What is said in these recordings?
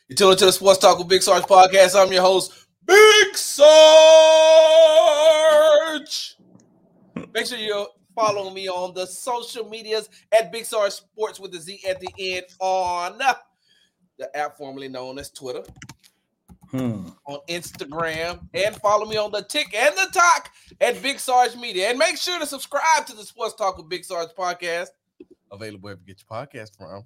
You're tuned to the Sports Talk with Big Sarge podcast. I'm your host, Big Sarge. Make sure you follow me on the social medias at Big Sarge Sports with the Z at the end on the app formerly known as Twitter, on Instagram, and follow me on the Tick and the Talk at Big Sarge Media. And make sure to subscribe to the Sports Talk with Big Sarge podcast, available wherever you get your podcast from.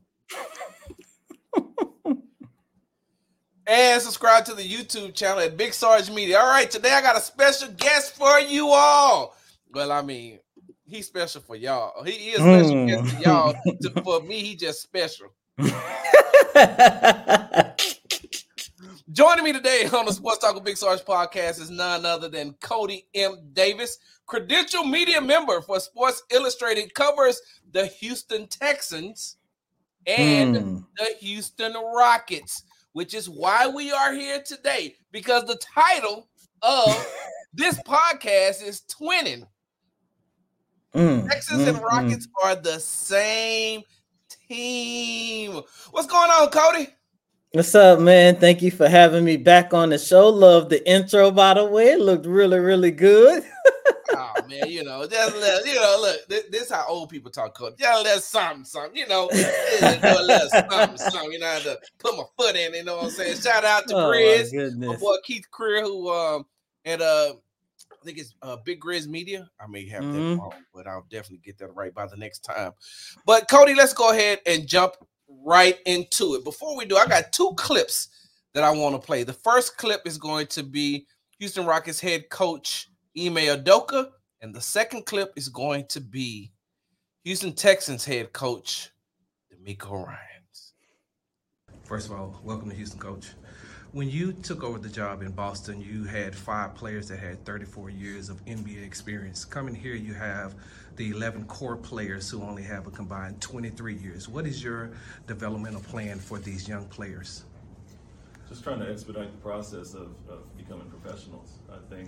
And subscribe to the YouTube channel at Big Sarge Media. All right, today I got a special guest for you all. Well, I mean, he's special for y'all. He is special guest to y'all. For me, he just special. Joining me today on the Sports Talk with Big Sarge podcast is none other than Cody M. Davis, credential media member for Sports Illustrated, covers the Houston Texans and the Houston Rockets, which is why we are here today, because the title of this podcast is Twinning. Texans and Rockets are the same team. What's going on, Cody? What's up, man? Thank you for having me back on the show. Love the intro, by the way. It looked really, really good. Oh, man, look, this is how old people talk, Cody. Let's something, a little something, I had to put my foot in, you know what I'm saying? Shout out to Grizz, my boy Keith Creer, who, I think it's Big Grizz Media. I may have that wrong, but I'll definitely get that right by the next time. But, Cody, let's go ahead and jump right into it. Before we do, I got two clips that I want to play. The first clip is going to be Houston Rockets head coach Ime Udoka, and the second clip is going to be Houston Texans head coach DeMeco Ryans. First of all, welcome to Houston, Coach. When you took over the job in Boston, you had 5 players that had 34 years of NBA experience. Coming here, you have the 11 core players who only have a combined 23 years. What is your developmental plan for these young players? Just trying to expedite the process of becoming professionals. I think,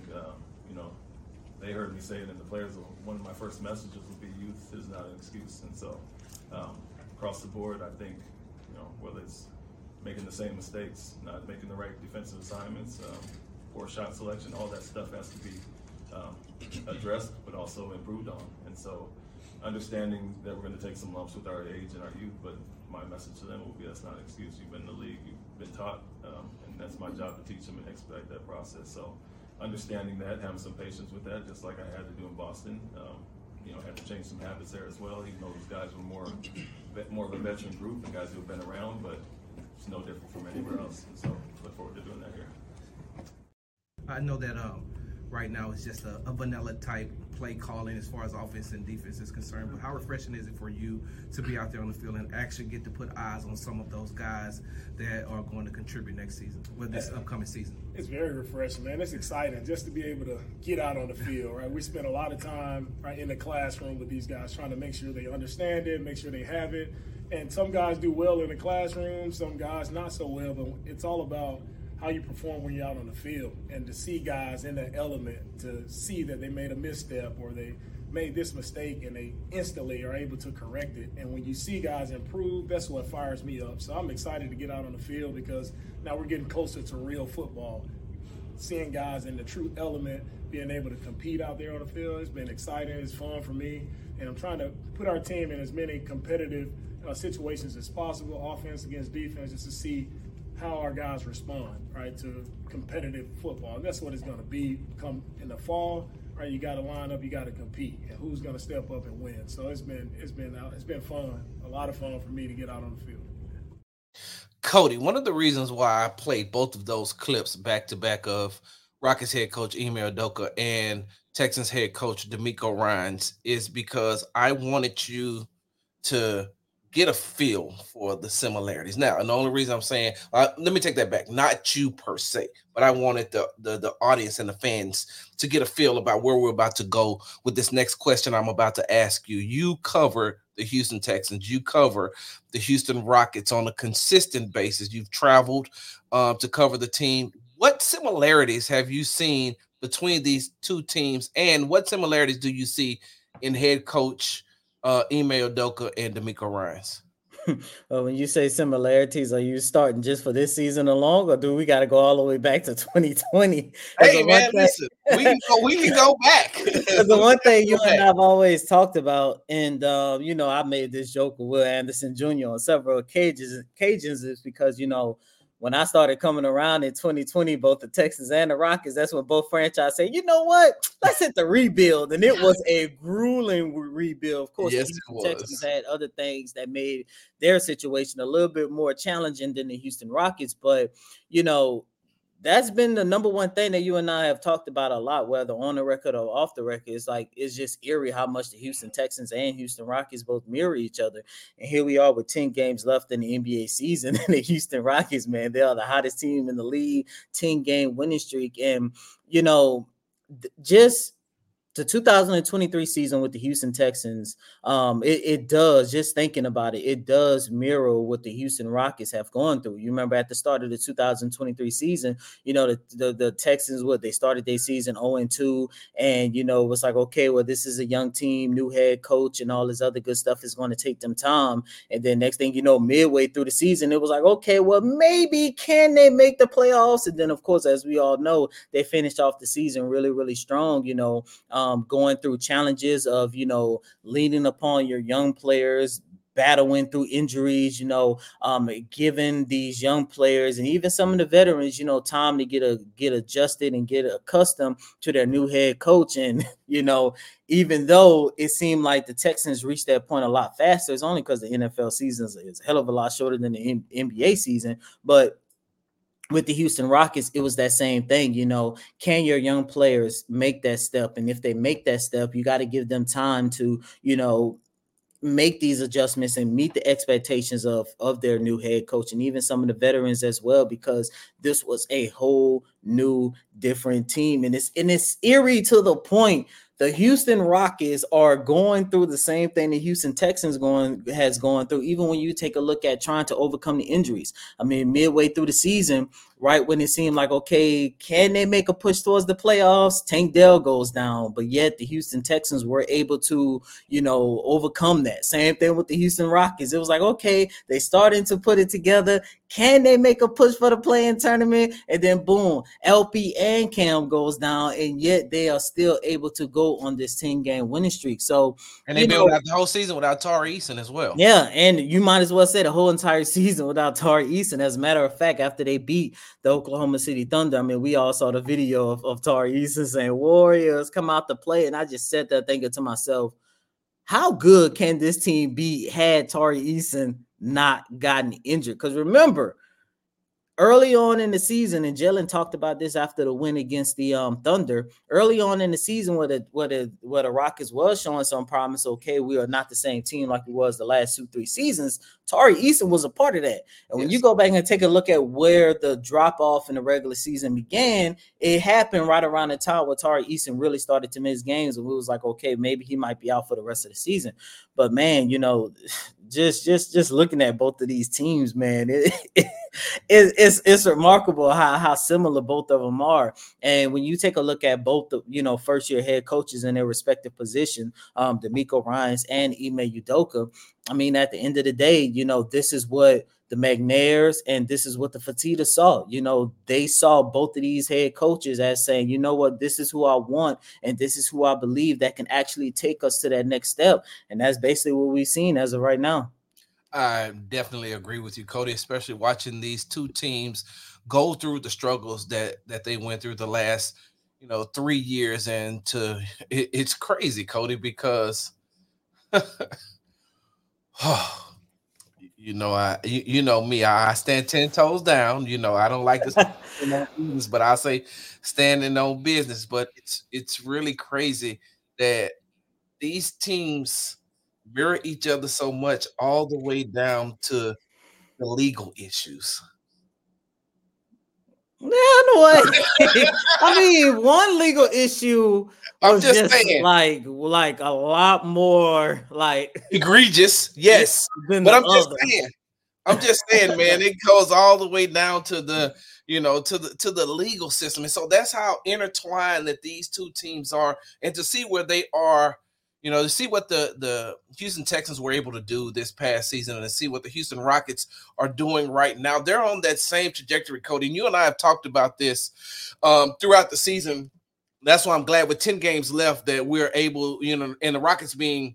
they heard me say it in the players. One of my first messages would be youth is not an excuse. And so across the board, I think, whether it's making the same mistakes, not making the right defensive assignments, poor shot selection, all that stuff has to be addressed, but also improved on. And so understanding that we're going to take some lumps with our age and our youth, but my message to them will be that's not an excuse. You've been in the league, you've been taught, and that's my job to teach them and expedite that process. So understanding that, having some patience with that, just like I had to do in Boston. Had to change some habits there as well, even though those guys were more of a veteran group and guys who have been around, but it's no different from anywhere else. And so look forward to doing that here. I know that right now it's just a vanilla type play calling as far as offense and defense is concerned, but how refreshing is it for you to be out there on the field and actually get to put eyes on some of those guys that are going to contribute next season, with this upcoming season? It's very refreshing, man. It's exciting just to be able to get out on the field, right? We spend a lot of time right in the classroom with these guys trying to make sure they understand it, make sure they have it. And some guys do well in the classroom, some guys not so well, but it's all about how you perform when you're out on the field, and to see guys in that element, to see that they made a misstep or they made this mistake and they instantly are able to correct it. And when you see guys improve, that's what fires me up. So I'm excited to get out on the field because now we're getting closer to real football. Seeing guys in the true element, being able to compete out there on the field, it's been exciting, it's fun for me. And I'm trying to put our team in as many competitive situations as possible, offense against defense, just to see how our guys respond, right, to competitive football. And that's what it's going to be come in the fall, right? You got to line up, you got to compete, and who's going to step up and win. So it's been fun, a lot of fun for me to get out on the field. Cody, one of the reasons why I played both of those clips back to back of Rockets head coach Ime Udoka and Texans head coach DeMeco Ryans is because I wanted you to get a feel for the similarities. Now, and the only reason I'm saying, let me take that back, not you per se, but I wanted the audience and the fans to get a feel about where we're about to go with this next question I'm about to ask you. You cover the Houston Texans, you cover the Houston Rockets on a consistent basis. You've traveled to cover the team. What similarities have you seen between these two teams, and what similarities do you see in head coach Ime Udoka and DeMeco Ryans? Well, when you say similarities, are you starting just for this season alone, or do we got to go all the way back to 2020? Hey man, listen, we can go back. Because the one thing you and I've always talked about, and you know, I made this joke with Will Anderson Jr. on several occasions is because, you know, when I started coming around in 2020, both the Texans and the Rockets, that's when both franchises say, you know what, let's hit the rebuild. And it was a grueling rebuild. Of course, yes, the Texans had other things that made their situation a little bit more challenging than the Houston Rockets. But, you know, that's been the number one thing that you and I have talked about a lot, whether on the record or off the record. It's just eerie how much the Houston Texans and Houston Rockets both mirror each other. And here we are with 10 games left in the NBA season. And the Houston Rockets, man, they are the hottest team in the league, 10-game winning streak. And, you know, just the 2023 season with the Houston Texans, it does, just thinking about it, it does mirror what the Houston Rockets have gone through. You remember at the start of the 2023 season, you know, the Texans, they started their season 0-2, and, you know, it was like, okay, well, this is a young team, new head coach, and all this other good stuff is going to take them time. And then next thing you know, midway through the season, it was like, okay, well, maybe can they make the playoffs? And then, of course, as we all know, they finished off the season really, really strong, you know, going through challenges of, you know, leaning upon your young players, battling through injuries, you know, giving these young players and even some of the veterans, you know, time to get adjusted and get accustomed to their new head coach. And, you know, even though it seemed like the Texans reached that point a lot faster, it's only because the NFL season is a hell of a lot shorter than the NBA season. But with the Houston Rockets, it was that same thing. You know, can your young players make that step? And if they make that step, you got to give them time to, you know, make these adjustments and meet the expectations of their new head coach and even some of the veterans as well, because this was a whole new different team. And it's eerie to the point the Houston Rockets are going through the same thing the Houston Texans has gone through, even when you take a look at trying to overcome the injuries. I mean, midway through the season, right when it seemed like, okay, can they make a push towards the playoffs? Tank Dell goes down, but yet the Houston Texans were able to, you know, overcome that. Same thing with the Houston Rockets. It was like, okay, they starting to put it together. Can they make a push for the play-in tournament? And then boom, LP and Cam goes down, and yet they are still able to go on this 10-game winning streak. So, and they built out the whole season without Tari Eason as well. Yeah, and you might as well say the whole entire season without Tari Eason. As a matter of fact, after they beat the Oklahoma City Thunder, I mean, we all saw the video of Tari Eason saying, "Warriors, come out to play." And I just sat there thinking to myself, how good can this team be had Tari Eason not gotten injured? Because remember, early on in the season, and Jalen talked about this after the win against the Thunder, early on in the season where the Rockets was showing some promise, okay, we are not the same team like we was the last 2-3 seasons, Tari Eason was a part of that. And when you go back and take a look at where the drop-off in the regular season began, it happened right around the time where Tari Eason really started to miss games, and we was like, okay, maybe he might be out for the rest of the season. But, man, you know, just looking at both of these teams, man, it's remarkable how similar both of them are. And when you take a look at both the, you know, first-year head coaches in their respective position, DeMeco Ryans and Ime Udoka, I mean, at the end of the day, you know, this is what the McNairs and this is what the Fertitta saw. You know, they saw both of these head coaches as saying, you know what, this is who I want, and this is who I believe that can actually take us to that next step. And that's basically what we've seen as of right now. I definitely agree with you, Cody, especially watching these two teams go through the struggles that they went through the last, you know, 3 years. And it's crazy, Cody, because you know me, I stand 10 toes down. You know, I don't like this, but I say standing on business. But it's really crazy that these teams mirror each other so much, all the way down to the legal issues. Yeah, no way. I mean, one legal issue was just saying, like a lot more like egregious, yes. But I'm just saying, man, it goes all the way down to the, you know, to the legal system. And so that's how intertwined that these two teams are, and to see where they are, You know, to see what the Houston Texans were able to do this past season and to see what the Houston Rockets are doing right now. They're on that same trajectory, Cody. And you and I have talked about this throughout the season. That's why I'm glad with 10 games left that we're able, you know, and the Rockets being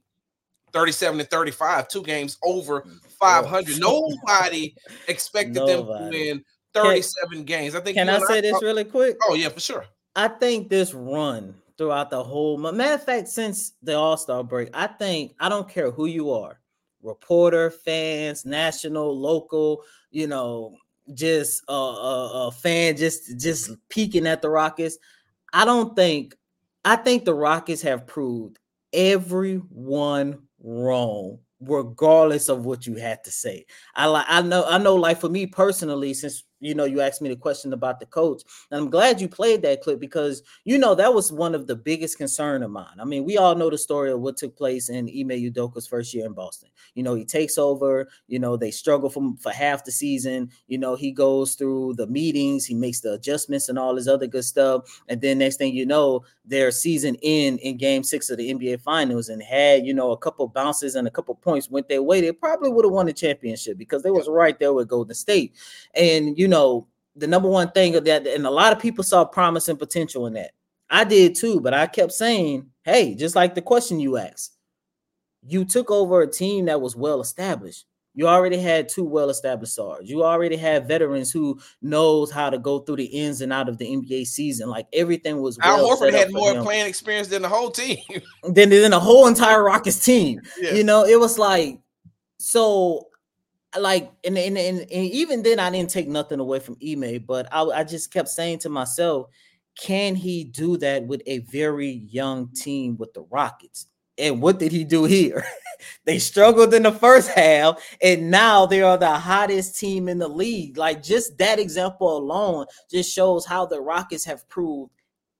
37-35, 2 games over 500. Nobody expected them to win 37 games. I think. Can I say this really quick? Oh, yeah, for sure. I think this run throughout the whole matter of fact, since the All-Star break, I don't care who you are, reporter, fans, national, local, you know, just a fan just peeking at the Rockets. I think the Rockets have proved everyone wrong, regardless of what you had to say. I know, like for me personally, since you know you asked me the question about the coach, and I'm glad you played that clip because you know that was one of the biggest concern of mine. I mean, we all know the story of what took place in Ime Udoka's first year in Boston. You know, he takes over, you know, they struggle for half the season, you know, he goes through the meetings, he makes the adjustments and all this other good stuff, and then next thing you know, their season in game 6 of the NBA Finals, and had, you know, a couple bounces and a couple points went their way, they probably would have won the championship because they was right there with Golden State. And you know, the number one thing of that, and a lot of people saw promise and potential in that. I did too, but I kept saying, hey, just like the question you asked, you took over a team that was well established. You already had 2 well-established stars. You already had veterans who knows how to go through the ins and out of the NBA season. Like everything was well. Al Horford had more playing experience than the whole team. than the whole entire Rockets team. Yeah. You know, it was like, so like, and even then I didn't take nothing away from Ime, but I just kept saying to myself, can he do that with a very young team with the Rockets? And what did he do here? They struggled in the first half, and now they are the hottest team in the league. Like, just that example alone just shows how the Rockets have proved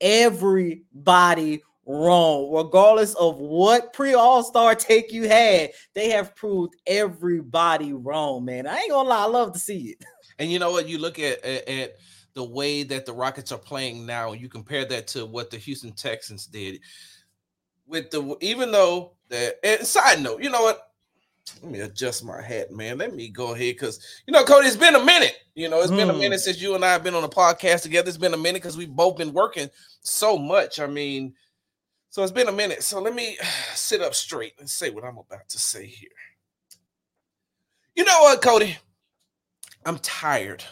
everybody wrong. Regardless of what pre-All-Star take you had, they have proved everybody wrong, man. I ain't gonna lie, I love to see it. And you know what? You look at the way that the Rockets are playing now, you compare that to what the Houston Texans did. And side note, you know what? Let me adjust my hat, man. Let me go ahead because, you know, Cody, it's been a minute. You know, it's been a minute since you and I have been on a podcast together. It's been a minute because we've both been working so much. I mean, so it's been a minute. So let me sit up straight and say what I'm about to say here. You know what, Cody? I'm tired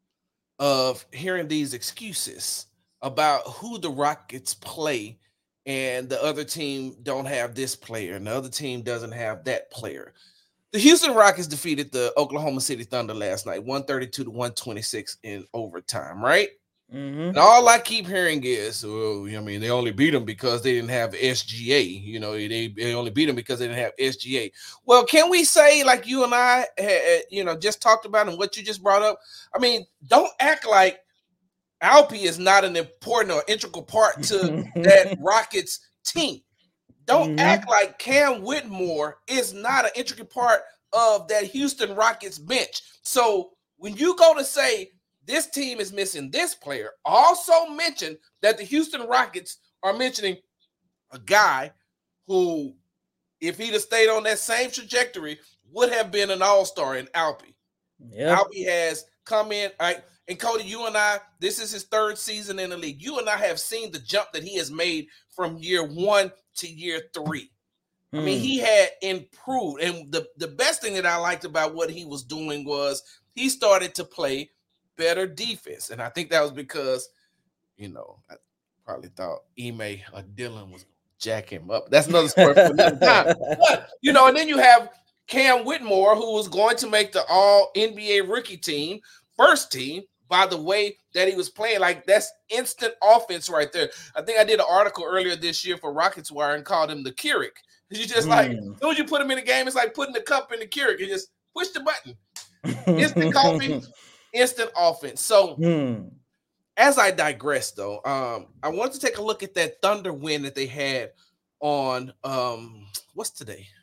of hearing these excuses about who the Rockets play and the other team don't have this player and the other team doesn't have that player. The Houston Rockets defeated the Oklahoma City Thunder last night, 132-126 in overtime, right? Mm-hmm. And all I keep hearing is, well, I mean, they only beat them because they didn't have SGA. You know, they only beat them because they didn't have SGA. Well, can we say, like you and I, you know, just talked about and what you just brought up? I mean, don't act like Alpi is not an important or integral part to that Rockets team. Don't act like Cam Whitmore is not an integral part of that Houston Rockets bench. So when you go to say this team is missing this player, also mention that the Houston Rockets are mentioning a guy who, if he'd have stayed on that same trajectory, would have been an all-star in Alpi. Yep. Alpi has come in, all right. And Cody, you and I, this is his 3rd season in the league. You and I have seen the jump that he has made from year 1 to year 3. I mean, he had improved. And the best thing that I liked about what he was doing was he started to play better defense. And I think that was because, you know, I probably thought Ime or Dylan was going to jack him up. That's another story for another time. But, you know, and then you have Cam Whitmore, who was going to make the all-NBA rookie team, first team, by the way that he was playing. Like, that's instant offense right there. I think I did an article earlier this year for Rockets Wire and called him the Keurig. You just like, as soon as you put him in the game, it's like putting the cup in the Keurig. You just push the button. Instant coffee, instant offense. So as I digress, though, I want to take a look at that Thunder win that they had on, what's today?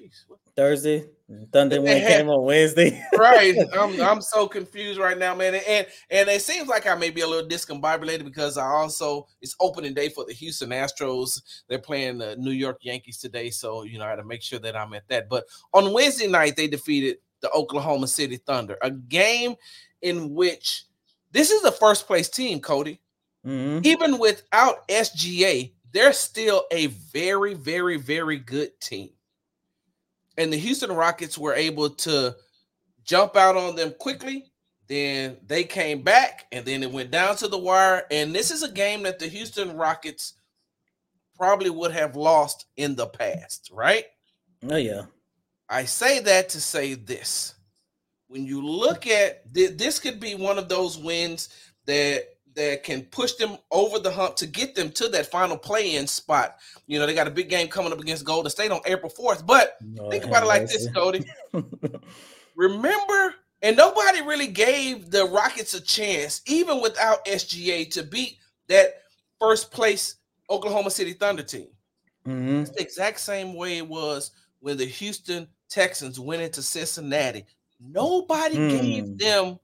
Jeez, what? Thursday. Thunder win came on Wednesday. Right. I'm so confused right now, man. And it seems like I may be a little discombobulated because it's opening day for the Houston Astros. They're playing the New York Yankees today, so I got to make sure that I'm at that. But on Wednesday night, they defeated the Oklahoma City Thunder, a game in which this is the first place team, Cody. Mm-hmm. Even without SGA, they're still a very, very, very good team. And the Houston Rockets were able to jump out on them quickly. Then they came back, and then it went down to the wire. And this is a game that the Houston Rockets probably would have lost in the past, right? Oh, yeah. I say that to say this. When you look at this, could be one of those wins that can push them over the hump to get them to that final play-in spot. They got a big game coming up against Golden State on April 4th. But think about it like this, Cody. Remember, and nobody really gave the Rockets a chance, even without SGA, to beat that first place Oklahoma City Thunder team. Mm-hmm. It's the exact same way it was when the Houston Texans went into Cincinnati. Nobody gave them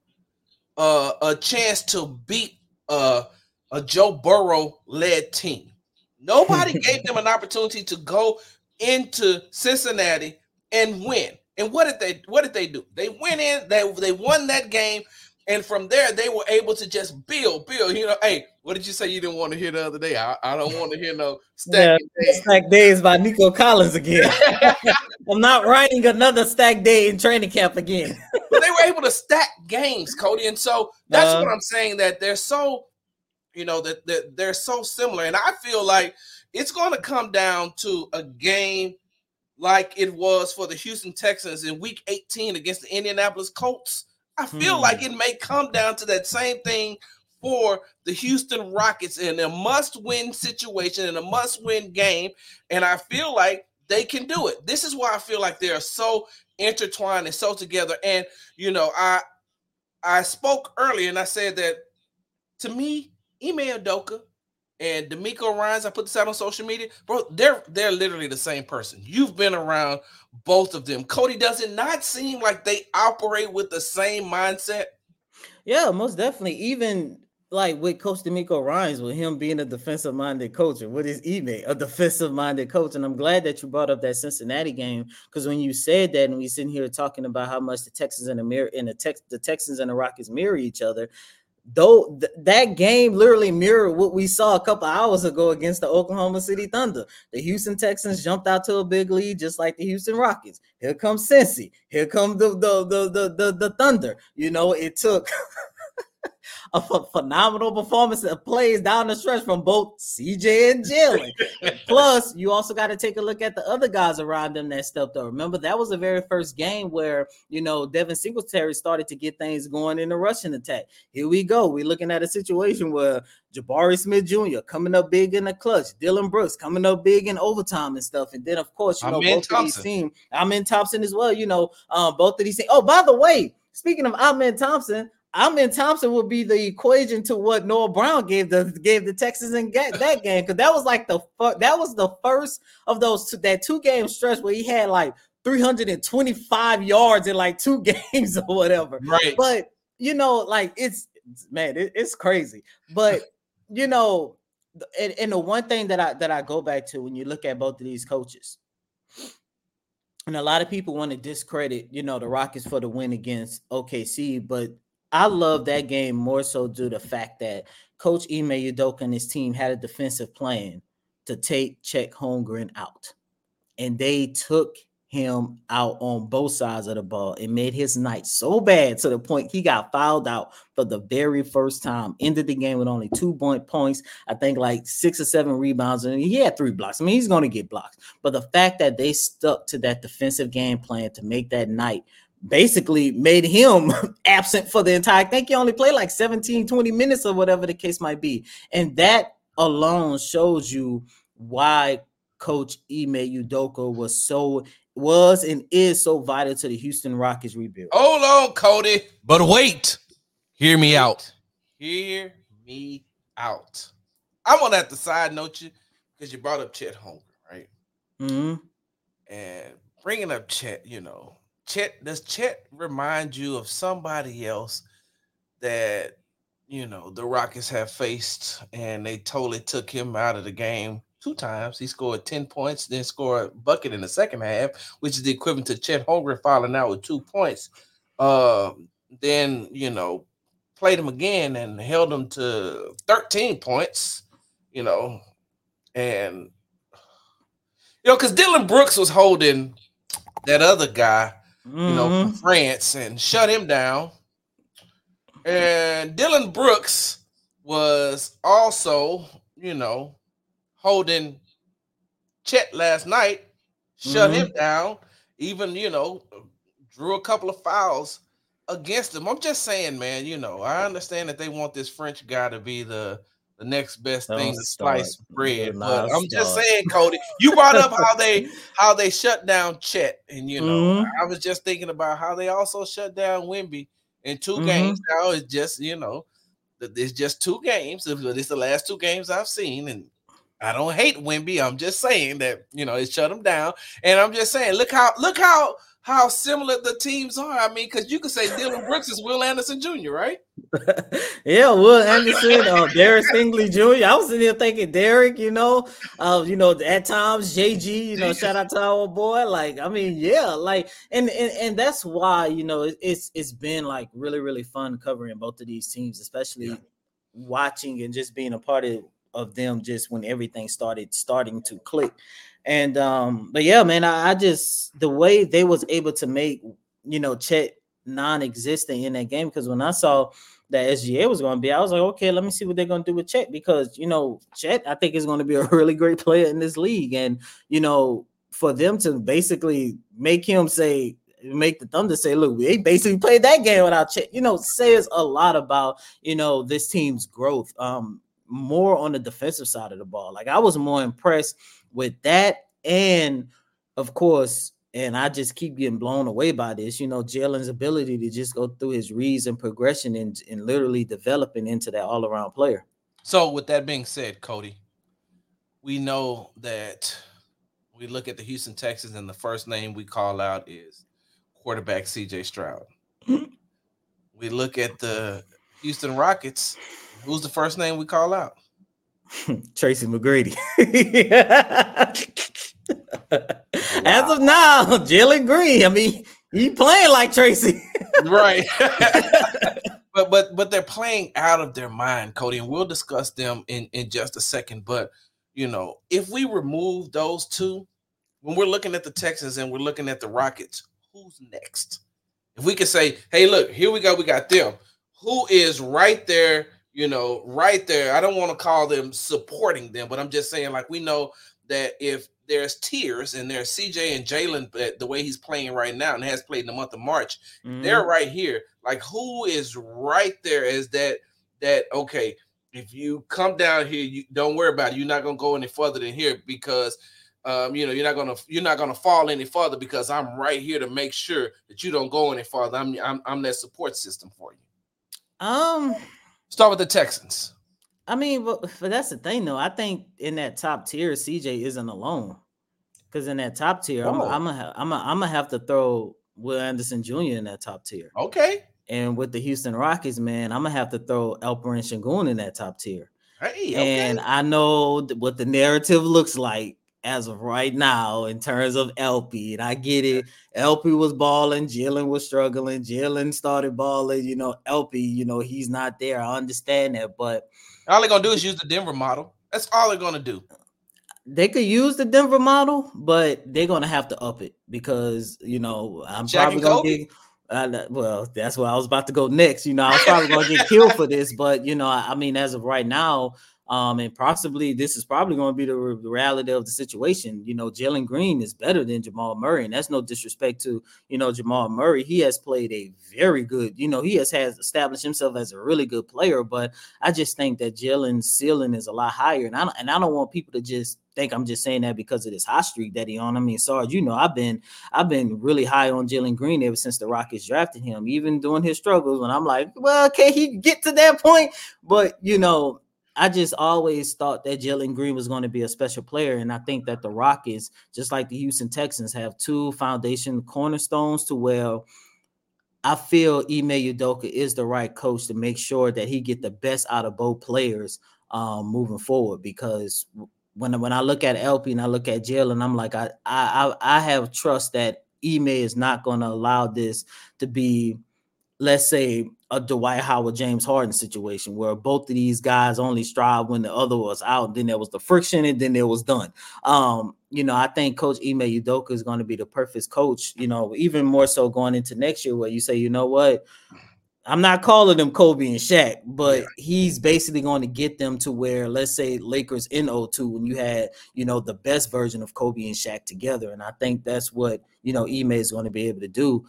a chance to beat a Joe Burrow-led team. Nobody gave them an opportunity to go into Cincinnati and win. And what did they do? They went in, they won that game, and from there they were able to just build. Hey, what did you say you didn't want to hear the other day? I don't want to hear no stack days by Nico Collins again. I'm not writing another stack day in training camp again. But they were able to stack games, Cody, and so that's what I'm saying, that they're so, that they're so similar. And I feel like it's going to come down to a game like it was for the Houston Texans in Week 18 against the Indianapolis Colts. I feel like it may come down to that same thing for the Houston Rockets in a must-win situation, in a must-win game, and I feel like they can do it. This is why I feel like they are so intertwined and so together. And, I spoke earlier and I said that, to me, Ime Udoka and DeMeco Ryans, I put this out on social media, bro, they're literally the same person. You've been around both of them. Cody, does it not seem like they operate with the same mindset? Yeah, most definitely. Even like with Coach DeMeco Ryans, with him being a defensive-minded coach, and what is Ime, a defensive-minded coach. And I'm glad that you brought up that Cincinnati game, because when you said that, and we sitting here talking about how much the Texans and the Texans and the Rockets mirror each other, though that game literally mirrored what we saw a couple hours ago against the Oklahoma City Thunder. The Houston Texans jumped out to a big lead, just like the Houston Rockets. Here comes Cincy. Here comes the Thunder. It took a phenomenal performance of plays down the stretch from both CJ and Jalen. Plus, you also got to take a look at the other guys around them that stepped up. Remember, that was the very first game where, Devin Singletary started to get things going in the rushing attack. Here we go. We're looking at a situation where Jabari Smith Jr. coming up big in the clutch. Dylan Brooks coming up big in overtime and stuff. And then, of course, both of these teams. Amen Thompson as well. Both of these things. Oh, by the way, speaking of Amen Thompson will be the equation to what Noah Brown gave the Texans in that game, because that was the first of that 2-game stretch where he had like 325 yards in like 2 games or whatever. Right. But it's crazy. But and the one thing that I go back to when you look at both of these coaches, and a lot of people want to discredit the Rockets for the win against OKC, but I love that game more so due to the fact that Coach Ime Udoka and his team had a defensive plan to take Chet Holmgren out. And they took him out on both sides of the ball and made his night so bad to the point he got fouled out for the very first time. Ended the game with only 2 points, I think like 6 or 7 rebounds, and he had 3 blocks. I mean, he's going to get blocks. But the fact that they stuck to that defensive game plan to make that night basically made him absent for the entire. I think he only played like 17, 20 minutes or whatever the case might be. And that alone shows you why Coach Ime Udoka was and is so vital to the Houston Rockets rebuild. Hold on, Cody. But wait, hear me out. Hear me out. I'm gonna have to side note you because you brought up Chet Holmgren, right? Mm-hmm. And bringing up Chet, does Chet remind you of somebody else that, the Rockets have faced and they totally took him out of the game 2 times? He scored 10 points, then scored a bucket in the second half, which is the equivalent to Chet Holmgren falling out with 2 points. Then, played him again and held him to 13 points, and, because Dylan Brooks was holding that other guy, from France and shut him down. And Dylan Brooks was also, holding Chet last night, shut him down, even, drew a couple of fouls against him. I'm just saying, man, I understand that they want this French guy to be the next best thing to slice bread. But I'm just saying, Cody, you brought up how they shut down Chet. And, I was just thinking about how they also shut down Wemby in 2 games. Now it's just, it's just 2 games. It's the last 2 games I've seen. And I don't hate Wemby. I'm just saying that, it shut him down. And I'm just saying, look how similar the teams are. I mean, because you could say Dylan Brooks is Will Anderson Jr., right? Yeah, Will Anderson, Derek Stingley Jr. I was sitting here thinking Derek, at times JG, shout out to our boy. Like, I mean, yeah, like, and that's why, it's been like really, really fun covering both of these teams, especially watching and just being a part of them just when everything starting to click. And but yeah, man, I just, the way they was able to make, Chet non-existent in that game, because when I saw that SGA was going to be, I was like, okay, let me see what they're going to do with Chet, because Chet, I think, is going to be a really great player in this league. And for them to basically make the Thunder say, look, we basically played that game without Chet, says a lot about this team's growth, more on the defensive side of the ball. Like, I was more impressed with that, and of course, and I just keep getting blown away by this, Jalen's ability to just go through his reads and progression and literally developing into that all-around player. So with that being said, Cody, we know that we look at the Houston Texans and the first name we call out is quarterback CJ Stroud. We look at the Houston Rockets. Who's the first name we call out? Tracy McGrady. As of now, Jalen Green. I mean, he playing like Tracy. Right. but they're playing out of their mind, Cody, and we'll discuss them in just a second. But if we remove those two, when we're looking at the Texans and we're looking at the Rockets, who's next? If we could say, hey, look, here we go, we got them. Who is right there? Right there. I don't want to call them supporting them, but I'm just saying, like, we know that if there's tiers and there's CJ and Jalen, the way he's playing right now and has played in the month of March, they're right here. Like, who is right there is that, okay, if you come down here, you don't worry about it. You're not going to go any further than here because, you're not going to fall any further because I'm right here to make sure that you don't go any further. I'm that support system for you. Start with the Texans. I mean, but that's the thing, though. I think in that top tier, CJ isn't alone. Because in that top tier, I'm gonna have to throw Will Anderson Jr. in that top tier. Okay. And with the Houston Rockets, man, I'm gonna have to throw Alperen Sengun in that top tier. Hey, okay. And I know what the narrative looks like as of right now in terms of LP, and I get it. LP was balling, Jalen was struggling, Jalen started balling. LP, he's not there. I understand that, but all they're gonna do is use the Denver model. That's all they're gonna do. They could use the Denver model, but they're gonna have to up it because I'm probably gonna get. Well, that's where I was about to go next. I was probably gonna get killed for this, but I mean, as of right now. And possibly this is probably going to be the reality of the situation. Jalen Green is better than Jamal Murray, and that's no disrespect to, Jamal Murray. He has played a very good, he has established himself as a really good player, but I just think that Jalen's ceiling is a lot higher. And I don't want people to just think I'm just saying that because of this hot streak that he on. I mean, Sarge, I've been really high on Jalen Green ever since the Rockets drafted him, even during his struggles when I'm like, well, can he get to that point? But, I just always thought that Jalen Green was going to be a special player. And I think that the Rockets, just like the Houston Texans, have two foundation cornerstones to where I feel Ime Udoka is the right coach to make sure that he get the best out of both players moving forward. Because when I look at LP and I look at Jalen, I'm like, I have trust that Ime is not going to allow this to be, let's say, a Dwight Howard, James Harden situation where both of these guys only strive when the other was out. Then there was the friction, and then it was done. I think Coach Ime Udoka is going to be the perfect coach, even more so going into next year, where you say, you know what, I'm not calling them Kobe and Shaq, but he's basically going to get them to where, let's say, Lakers in 02, when you had, the best version of Kobe and Shaq together. And I think that's what, Ime is going to be able to do.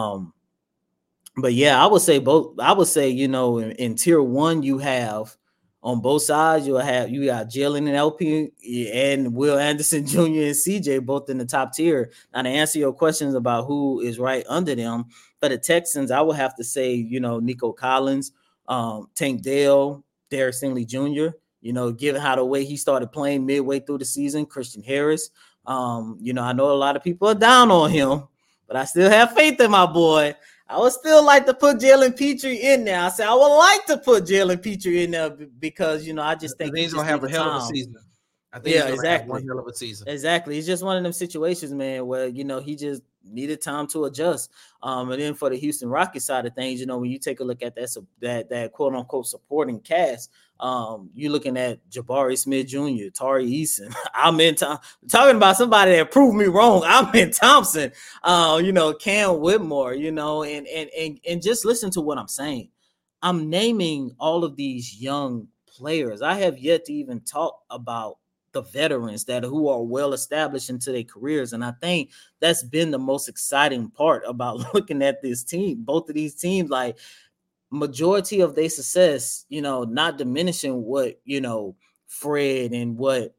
But yeah, I would say both. I would say, in tier one, you have on both sides, you got Jalen and LP and Will Anderson Jr. and CJ both in the top tier. Now, to answer your questions about who is right under them, for the Texans, I would have to say, Nico Collins, Tank Dell, Derek Stingley Jr., given how the way he started playing midway through the season, Christian Harris. I know a lot of people are down on him, but I still have faith in my boy. I would still like to put Jalen Petrie in there. I said I would like to put Jalen Petrie in there because I just think he's gonna have a hell of a season. I think he's gonna have one hell of a season. Exactly. It's just one of them situations, man, where he just needed time to adjust. And then for the Houston Rockets side of things, when you take a look at that quote unquote supporting cast, you're looking at Jabari Smith Jr., Tari Eason. Talking about somebody that proved me wrong. Amen Thompson, Cam Whitmore, and just listen to what I'm saying. I'm naming all of these young players. I have yet to even talk about the veterans who are well established into their careers. And I think that's been the most exciting part about looking at this team. Both of these teams, like, majority of their success, not diminishing what, Fred and what,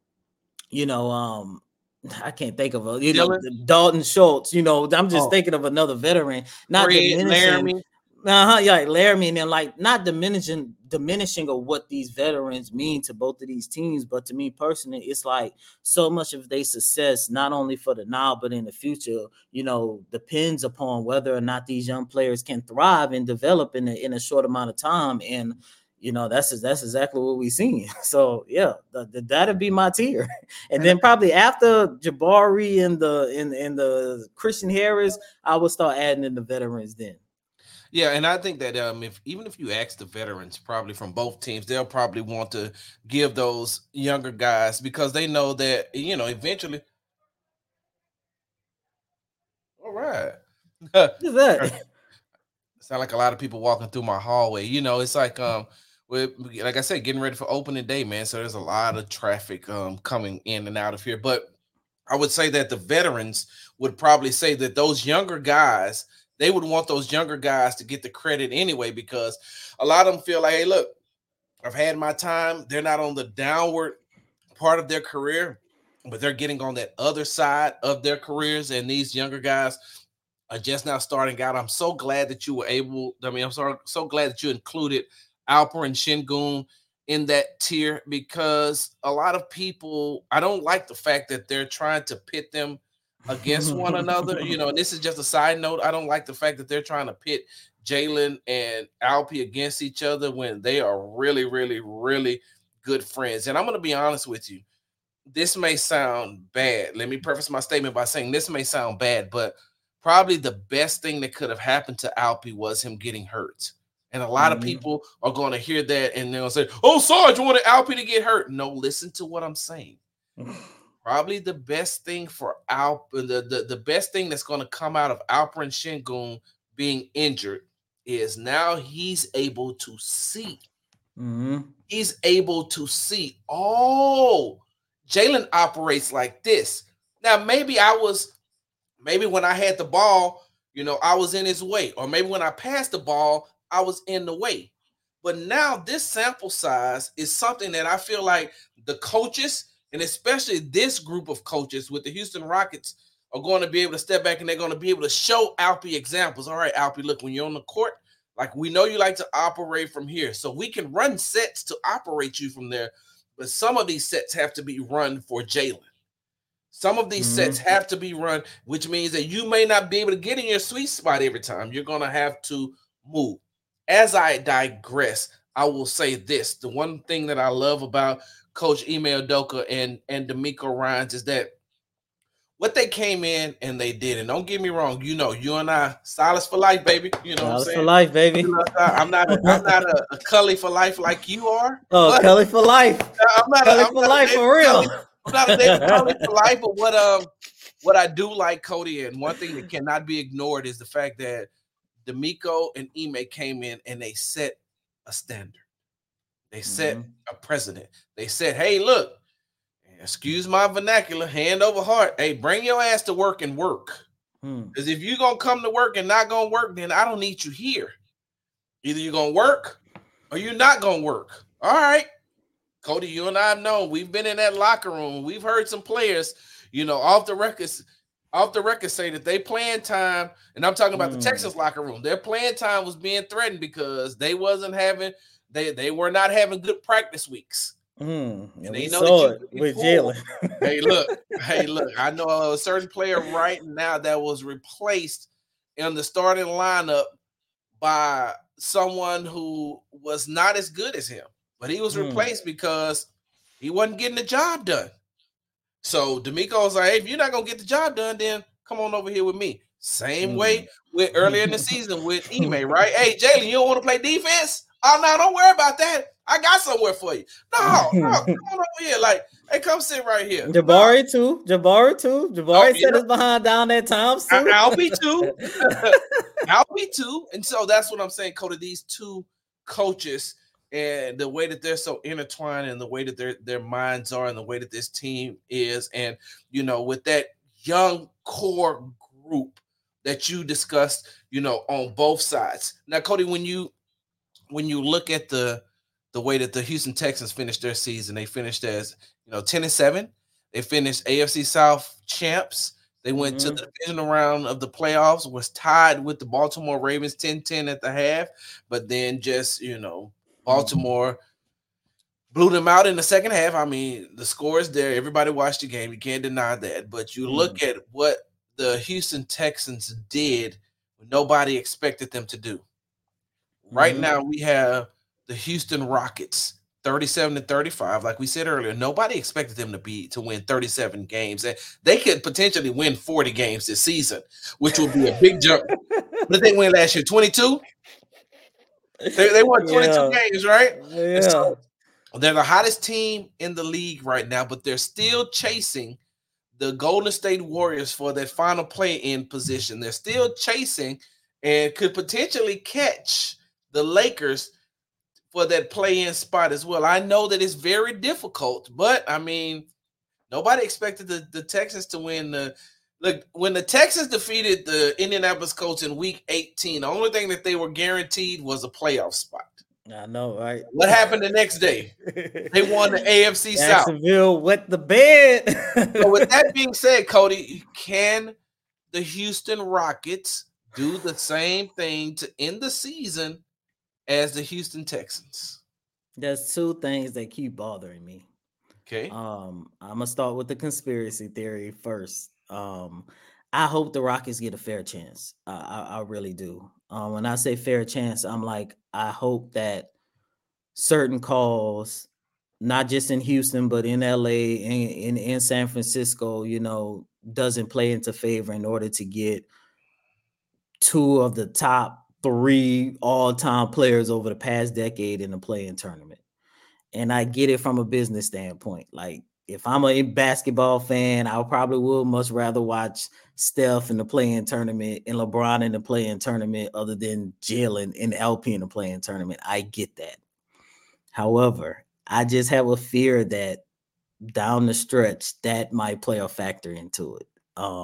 I can't think of Dalton Schultz, I'm just thinking of another veteran, not Fred, diminishing. Laramie, and then not diminishing of what these veterans mean to both of these teams, but to me personally, it's like so much of their success, not only for the now but in the future, depends upon whether or not these young players can thrive and develop in a short amount of time. And that's exactly what we've seen. So yeah, that'd be my tier. And then probably after Jabari and the Christian Harris, I would start adding in the veterans then. Yeah, and I think that even if you ask the veterans, probably from both teams, they'll probably want to give those younger guys, because they know that eventually. All right. What is that? Sound like a lot of people walking through my hallway. It's like like I said, getting ready for opening day, man. So there's a lot of traffic coming in and out of here. But I would say that the veterans would probably say that those younger guys, they would want those younger guys to get the credit anyway, because a lot of them feel like, hey, look, I've had my time. They're not on the downward part of their career, but they're getting on that other side of their careers. And these younger guys are just now starting out. I'm so glad that you were so glad that you included Alper and Şengün in that tier, because a lot of people, I don't like the fact that they're trying to pit them against one another, and this is just a side note. I don't like the fact that they're trying to pit Jalen and Alpi against each other when they are really, really, really good friends. And I'm going to be honest with you. This may sound bad. Let me preface my statement by saying this may sound bad, but probably the best thing that could have happened to Alpi was him getting hurt. And a lot of people are going to hear that and they'll say, oh, Sarge, you wanted Alpi to get hurt. No, listen to what I'm saying. Probably the best thing for the best thing that's going to come out of Alper and Şengün being injured is now he's able to see. Mm-hmm. He's able to see. Oh, Jalen operates like this. Now, maybe when I had the ball, I was in his way. Or maybe when I passed the ball, I was in the way. But now this sample size is something that I feel like the coaches, and especially this group of coaches with the Houston Rockets, are going to be able to step back and they're going to be able to show Alpi examples. All right, Alpi, look, when you're on the court, Like, we know you like to operate from here, so we can run sets to operate you from there. But some of these sets have to be run for Jalen. Some of these sets have to be run, which means that you may not be able to get in your sweet spot every time. You're going to have to move. As I digress, I will say this. The one thing that I love about Coach Ime Udoka and DeMeco Ryans is that what they came in and they did, and don't get me wrong, you know, you and I, Silas for life, baby. You know Silas what I'm saying? for life, baby. You know, I'm not a Cully for life like you are. Oh, Cully for life. I'm not Cully for life for real. I'm not a David Cully for life, but what I do like, Cody, and one thing that cannot be ignored is the fact that DeMeco and Ime came in and they set a standard. They set a precedent. They said, hey, look, excuse my vernacular, hand over heart. Hey, bring your ass to work and work. Because if you're going to come to work and not going to work, then I don't need you here. Either you're going to work or you're not going to work. All right. Cody, you and I have known, we've been in that locker room. We've heard some players, you know, off the record say that they playing time, and I'm talking about the Texas locker room. Their playing time was being threatened because they were not having good practice weeks. And they we know saw that it with Jalen. Hey, look. I know a certain player right now that was replaced in the starting lineup by someone who was not as good as him, but he was replaced because he wasn't getting the job done. So DeMeco was like, hey, if you're not gonna get the job done, then come on over here with me. Same way with earlier in the season with Ime, right? Hey, Jalen, you don't want to play defense? Oh no, don't worry about that. I got somewhere for you. No, come on over here. Like, hey, come sit right here. Jabari too. Jabari set his behind down that time. I'll be too. I'll be too. And so that's what I'm saying, Cody. These two coaches and the way that they're so intertwined and the way that their minds are and the way that this team is. And, you know, with that young core group that you discussed, you know, on both sides. Now, Cody, when you look at the way that the Houston Texans finished their season, they finished as, 10-7. They finished AFC South champs. They went to the divisional round of the playoffs, was tied with the Baltimore Ravens 10-10 at the half, but then just, Baltimore blew them out in the second half. I mean, the score is there. Everybody watched the game. You can't deny that. But you look at what the Houston Texans did, nobody expected them to do. Right now, we have the Houston Rockets, 37-35. Like we said earlier, nobody expected them to win 37 games. And they could potentially win 40 games this season, which would be a big jump. What did they win last year? 22? They won 22 games, right? Yeah. So they're the hottest team in the league right now, but they're still chasing the Golden State Warriors for that final play-in position. They're still chasing and could potentially catch the Lakers for that play-in spot as well. I know that it's very difficult, but I mean, nobody expected the Texans to win. Look, when the Texans defeated the Indianapolis Colts in Week 18, the only thing that they were guaranteed was a playoff spot. I know, right? What happened the next day? They won the AFC South. Jacksonville wet the bed. So with that being said, Cody, can the Houston Rockets do the same thing to end the season as the Houston Texans? There's two things that keep bothering me. Okay. I'm gonna start with the conspiracy theory first. I hope the Rockets get a fair chance. I really do. When I say fair chance, I'm like, I hope that certain calls, not just in Houston, but in LA, in San Francisco, doesn't play into favor in order to get two of the top 3 all-time players over the past decade in the play-in tournament. And I get it from a business standpoint. Like, if I'm a basketball fan, I probably would much rather watch Steph in the play-in tournament and LeBron in the play-in tournament other than Jalen and LP in the play-in tournament. I get that. However, I just have a fear that down the stretch, that might play a factor into it.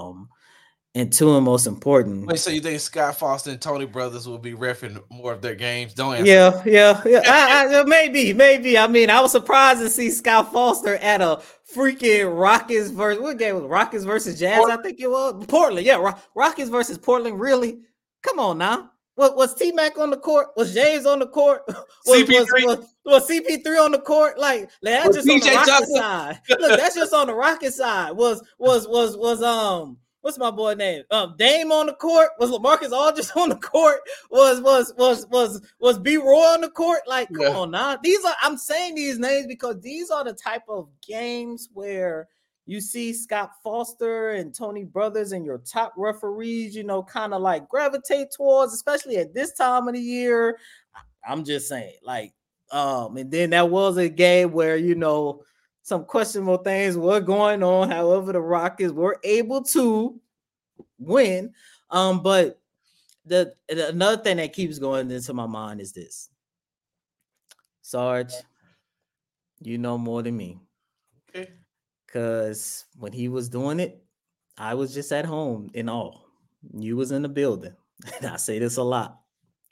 And two, and most important. Wait, so you think Scott Foster and Tony Brothers will be reffing more of their games? Don't answer. Yeah. Maybe. I mean, I was surprised to see Scott Foster at a freaking Rockets versus what game was it? Rockets versus Jazz? Portland. I think it was Portland. Yeah, Rockets versus Portland. Really? Come on now. Was T-Mac on the court? Was James on the court? CP3? Was CP3 on the court? Like that's just on the Rocket Tucker? side. Look, that's just on the Rocket side. Was what's my boy name? Dame on the court? Was LaMarcus Aldridge on the court? Was B Roy on the court? Like, come on now. I'm saying these names because these are the type of games where you see Scott Foster and Tony Brothers and your top referees, kind of like gravitate towards, especially at this time of the year. I'm just saying, like, and then that was a game where, some questionable things were going on. However, the Rockets were able to win. But another thing that keeps going into my mind is this. Sarge, you know more than me. Okay. Because when he was doing it, I was just at home in awe. You was in the building. And I say this a lot.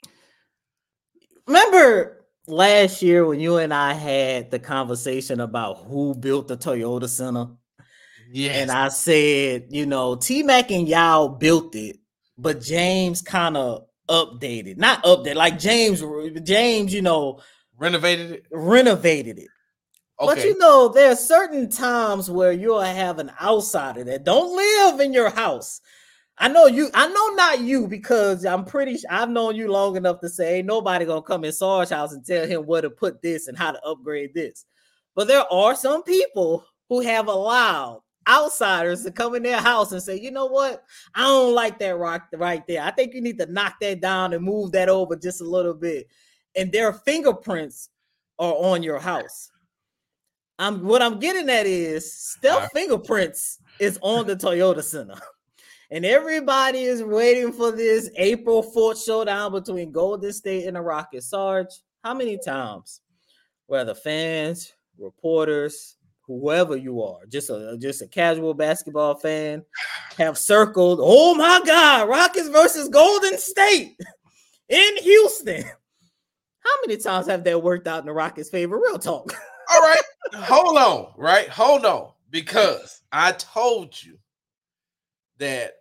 Remember last year when you and I had the conversation about who built the Toyota Center? Yes. And I said, T-Mac and Yao built it, but James kind of updated. Not updated, like James, renovated it. Okay. But there are certain times where you'll have an outsider that don't live in your house. I know not you, because I'm pretty sure I've known you long enough to say ain't nobody gonna come in Sarge's house and tell him where to put this and how to upgrade this. But there are some people who have allowed outsiders to come in their house and say, you know what? I don't like that rock right there. I think you need to knock that down and move that over just a little bit. And their fingerprints are on your house. What I'm getting at is Steph fingerprints is on the Toyota Center. And everybody is waiting for this April 4th showdown between Golden State and the Rockets. Sarge, how many times, whether fans, reporters, whoever you are, just a casual basketball fan, have circled, oh my God, Rockets versus Golden State in Houston? How many times have that worked out in the Rockets' favor? Real talk. All right. Hold on. Because I told you that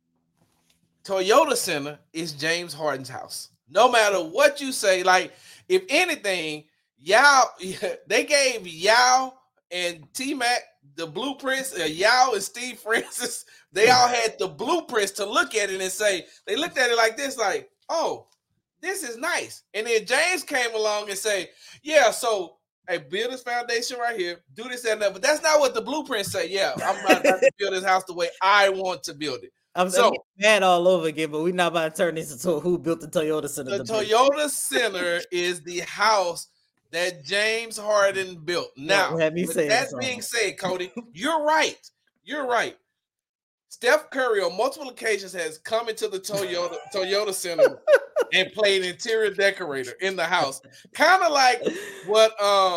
Toyota Center is James Harden's house. No matter what you say, like, if anything, they gave Yao and T-Mac the blueprints. Yao and Steve Francis, they all had the blueprints to look at it and say, they looked at it like this, like, oh, this is nice. And then James came along and say, yeah, so hey, build this foundation right here, do this and that. But that's not what the blueprints say. Yeah, I'm about to build this house the way I want to build it. I'm mad all over again, but we're not about to turn this into who built the Toyota Center. The Toyota Center is the house that James Harden built. Now, with that being said, Cody, you're right. Steph Curry on multiple occasions has come into the Toyota Center and played interior decorator in the house. Kind of like what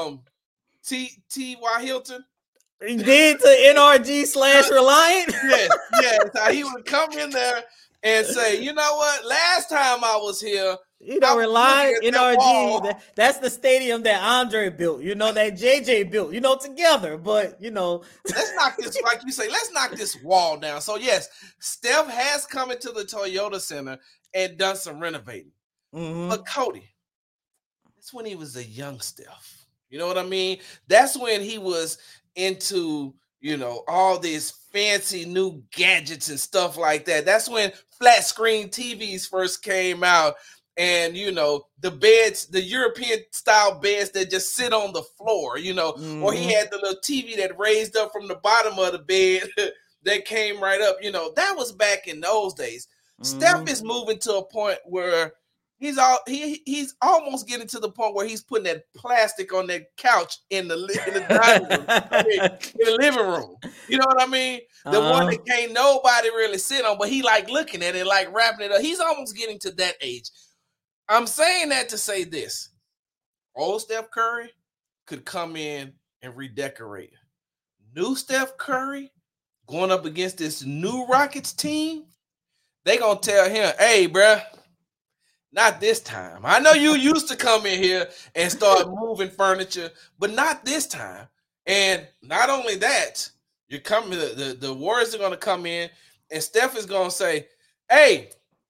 T.Y. Hilton he did to NRG/Reliant. Yes. He would come in there and say, you know what? Last time I was here, Reliant, NRG, that's the stadium that Andre built, that JJ built, together. But, let's knock this, like you say, let's knock this wall down. So, yes, Steph has come into the Toyota Center and done some renovating. Mm-hmm. But, Cody, that's when he was a young Steph. You know what I mean? That's when he was into, all these fancy new gadgets and stuff like that. That's when flat screen TVs first came out. And, the beds, the European style beds that just sit on the floor, mm-hmm. Or he had the little TV that raised up from the bottom of the bed that came right up. That was back in those days. Mm-hmm. Steph is moving to a point where he's almost getting to the point where he's putting that plastic on that couch in the dining room, in the living room. You know what I mean? The one that can't nobody really sit on, but he like looking at it, like wrapping it up. He's almost getting to that age. I'm saying that to say this. Old Steph Curry could come in and redecorate. New Steph Curry going up against this new Rockets team, they going to tell him, hey, bruh, not this time. I know you used to come in here and start moving furniture, but not this time. And not only that, you're coming. The Warriors are going to come in, and Steph is going to say, hey,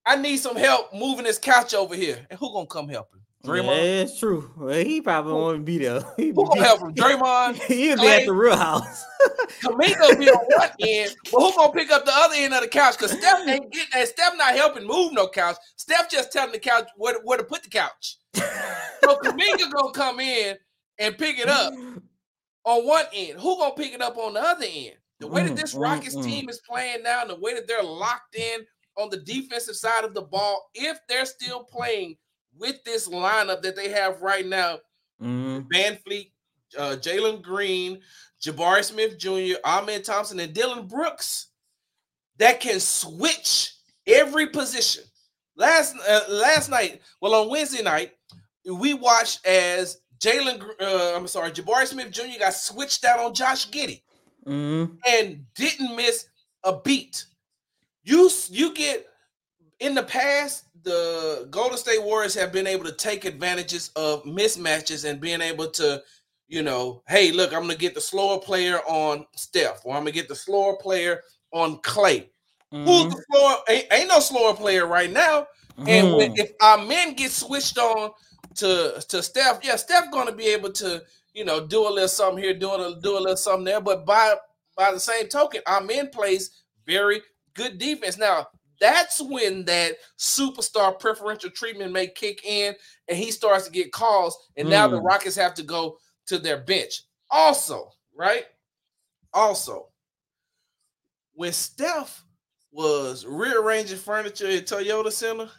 I need some help moving this couch over here. And who gonna come help him? Draymond? Yeah, it's true. Well, he probably won't be there. Who gonna help him? Draymond? He'll be at the real house. Kaminga be on one end, but who gonna pick up the other end of the couch? Because Steph ain't getting that. Steph not helping move no couch. Steph just telling the couch where to put the couch. So Kaminga gonna come in and pick it up on one end. Who gonna pick it up on the other end? The way that this Rockets team is playing now, and the way that they're locked in on the defensive side of the ball, if they're still playing with this lineup that they have right now, Van Fleet, Jalen Green, Jabari Smith Jr., Ahmed Thompson, and Dylan Brooks, that can switch every position. Last night, on Wednesday night, we watched as Jabari Smith Jr. got switched out on Josh Giddey and didn't miss a beat. You get, in the past, the Golden State Warriors have been able to take advantages of mismatches and being able to, hey, look, I'm going to get the slower player on Steph, or I'm going to get the slower player on Clay. Who's the slower? Ain't no slower player right now. And if our men get switched on to Steph, Steph going to be able to, do a little something here, do a little something there. But by the same token, our men plays very good defense. Now, that's when that superstar preferential treatment may kick in and he starts to get calls. And now the Rockets have to go to their bench. Also, right? Also, when Steph was rearranging furniture at Toyota Center,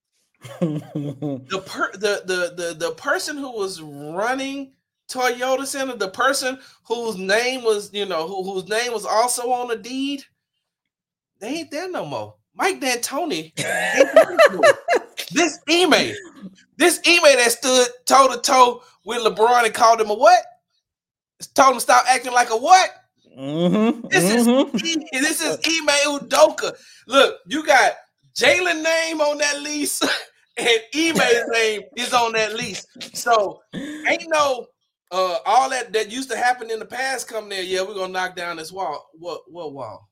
the person who was running Toyota Center, the person whose name was, whose name was also on the deed, they ain't there no more. Mike D'Antoni. This Ime that stood toe to toe with LeBron and called him a what? Told him to stop acting like a what? This is Ime Udoka. Look, you got Jalen name on that lease, and Ime's name is on that lease. So ain't no all that used to happen in the past come there. Yeah, we're gonna knock down this wall. What wall?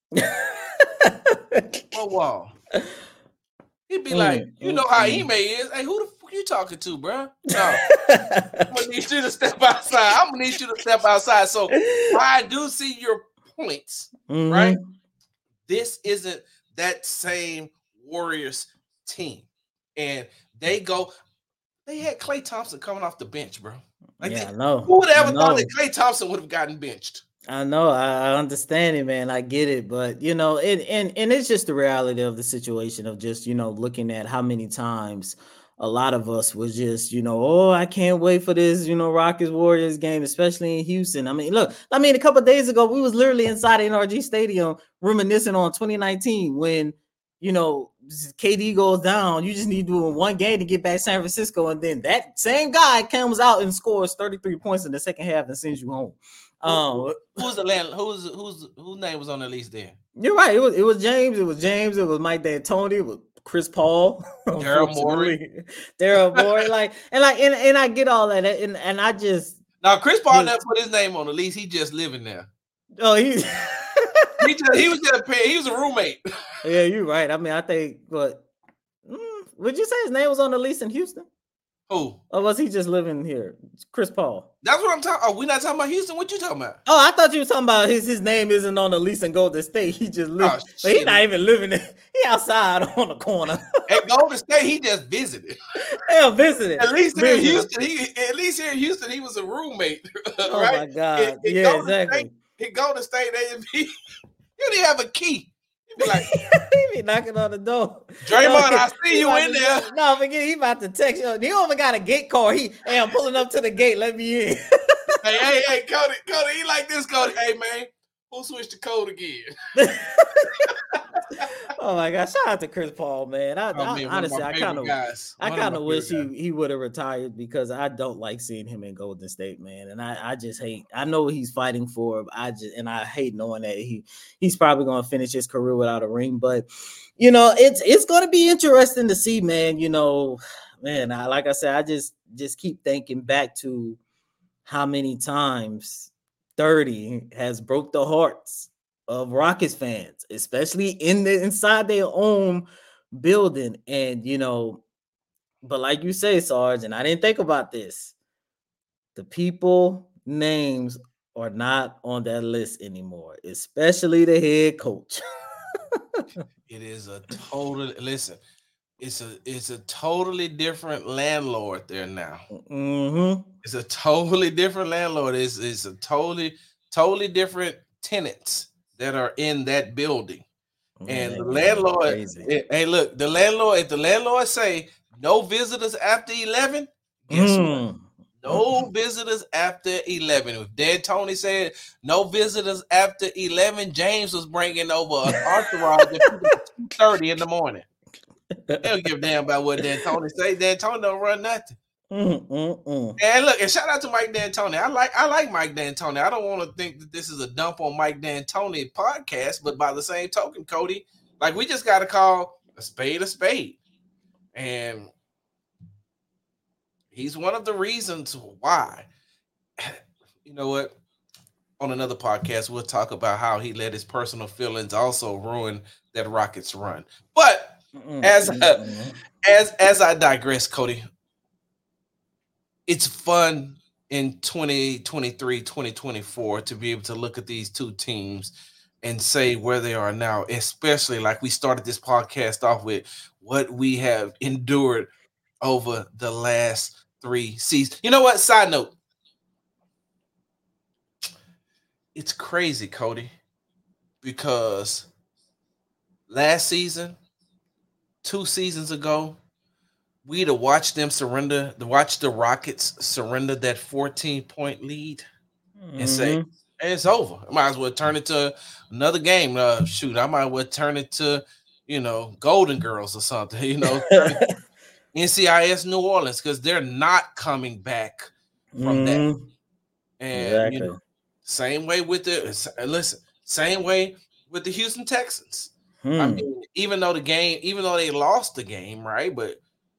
What wall? He'd be like, you know how Ime is. Hey, who the fuck you talking to, bro? No, I'm gonna need you to step outside. So I do see your points, right? This isn't that same Warriors team, and they had Klay Thompson coming off the bench, bro. I know. Who would have ever thought that Klay Thompson would have gotten benched? I know, I understand it, man. I get it, but and it's just the reality of the situation of just looking at how many times a lot of us was just I can't wait for this Rockets Warriors game, especially in Houston. I mean, look, a couple of days ago we was literally inside NRG Stadium reminiscing on 2019 when KD goes down. You just need to do one game to get back San Francisco, and then that same guy comes out and scores 33 points in the second half and sends you home. Who's the land? Whose name was on the list there? You're right. It was James. It was Mike D'Antoni. It was Chris Paul. Daryl Morey. And I get all that. And I just Chris Paul never put his name on the lease. He just living there. Oh, he was a roommate. Yeah, you're right. I mean, I think, but would you say his name was on the lease in Houston? Who? Or was he just living here? Chris Paul. That's what I'm talking about. We're not talking about Houston. What you talking about? Oh, I thought you were talking about his name isn't on the lease in Golden State. He just lives. But he's not even living there. He outside on the corner. At Golden State, he just visited. Visited. At least here in Houston, he was a roommate. Oh right? My God. Exactly. In Golden State, he didn't have a key. He'd be like, he be knocking on the door. Draymond, I see you in there. No, forget he about to text you. He don't even got a gate card. I'm pulling up to the gate. Let me in. hey, Cody, he like this, Cody. Hey, man, who switched the code again? Oh my God! Shout out to Chris Paul, man. Honestly, I kind of wish he would have retired because I don't like seeing him in Golden State, man. And I just hate. I know what he's fighting for. I hate knowing that he's probably going to finish his career without a ring. But it's going to be interesting to see, man. Like I said, I just keep thinking back to how many times 30 has broke the hearts of Rockets fans, especially inside their own building. And, but like you say, Sarge, and I didn't think about this, the people names are not on that list anymore, especially the head coach. It is a total listen. It's a totally different landlord there now. Mm-hmm. It's a totally different landlord. It's a totally different tenants that are in that building. Man, And the that game landlord, crazy. hey, look, the landlord, if the landlord say no visitors after 11, guess what? No visitors after 11. If D'Antoni said no visitors after 11, James was bringing over an entourage at 2:30 in the morning. They don't give a damn about what D'Antoni say. D'Antoni don't run nothing. And look, and shout out to Mike D'Antoni. I like Mike D'Antoni. I don't want to think that this is a dump on Mike D'Antoni podcast, but by the same token, Cody, like we just got to call a spade, and he's one of the reasons why. You know what? On another podcast, we'll talk about how he let his personal feelings also ruin that Rockets run. But as I digress, Cody, it's fun in 2023, 2024 to be able to look at these two teams and say where they are now, especially like we started this podcast off with what we have endured over the last 3 seasons. You know what? Side note. It's crazy, Cody, because last season, 2 seasons ago, we'd have watched them watch the Rockets surrender that 14-point lead and say, hey, it's over. I might as well turn it to another game. Shoot, I might as well turn it to, Golden Girls or something, NCIS New Orleans, because they're not coming back from that. And, exactly. Same way with same way with the Houston Texans. I mean, even though they lost the game, right? But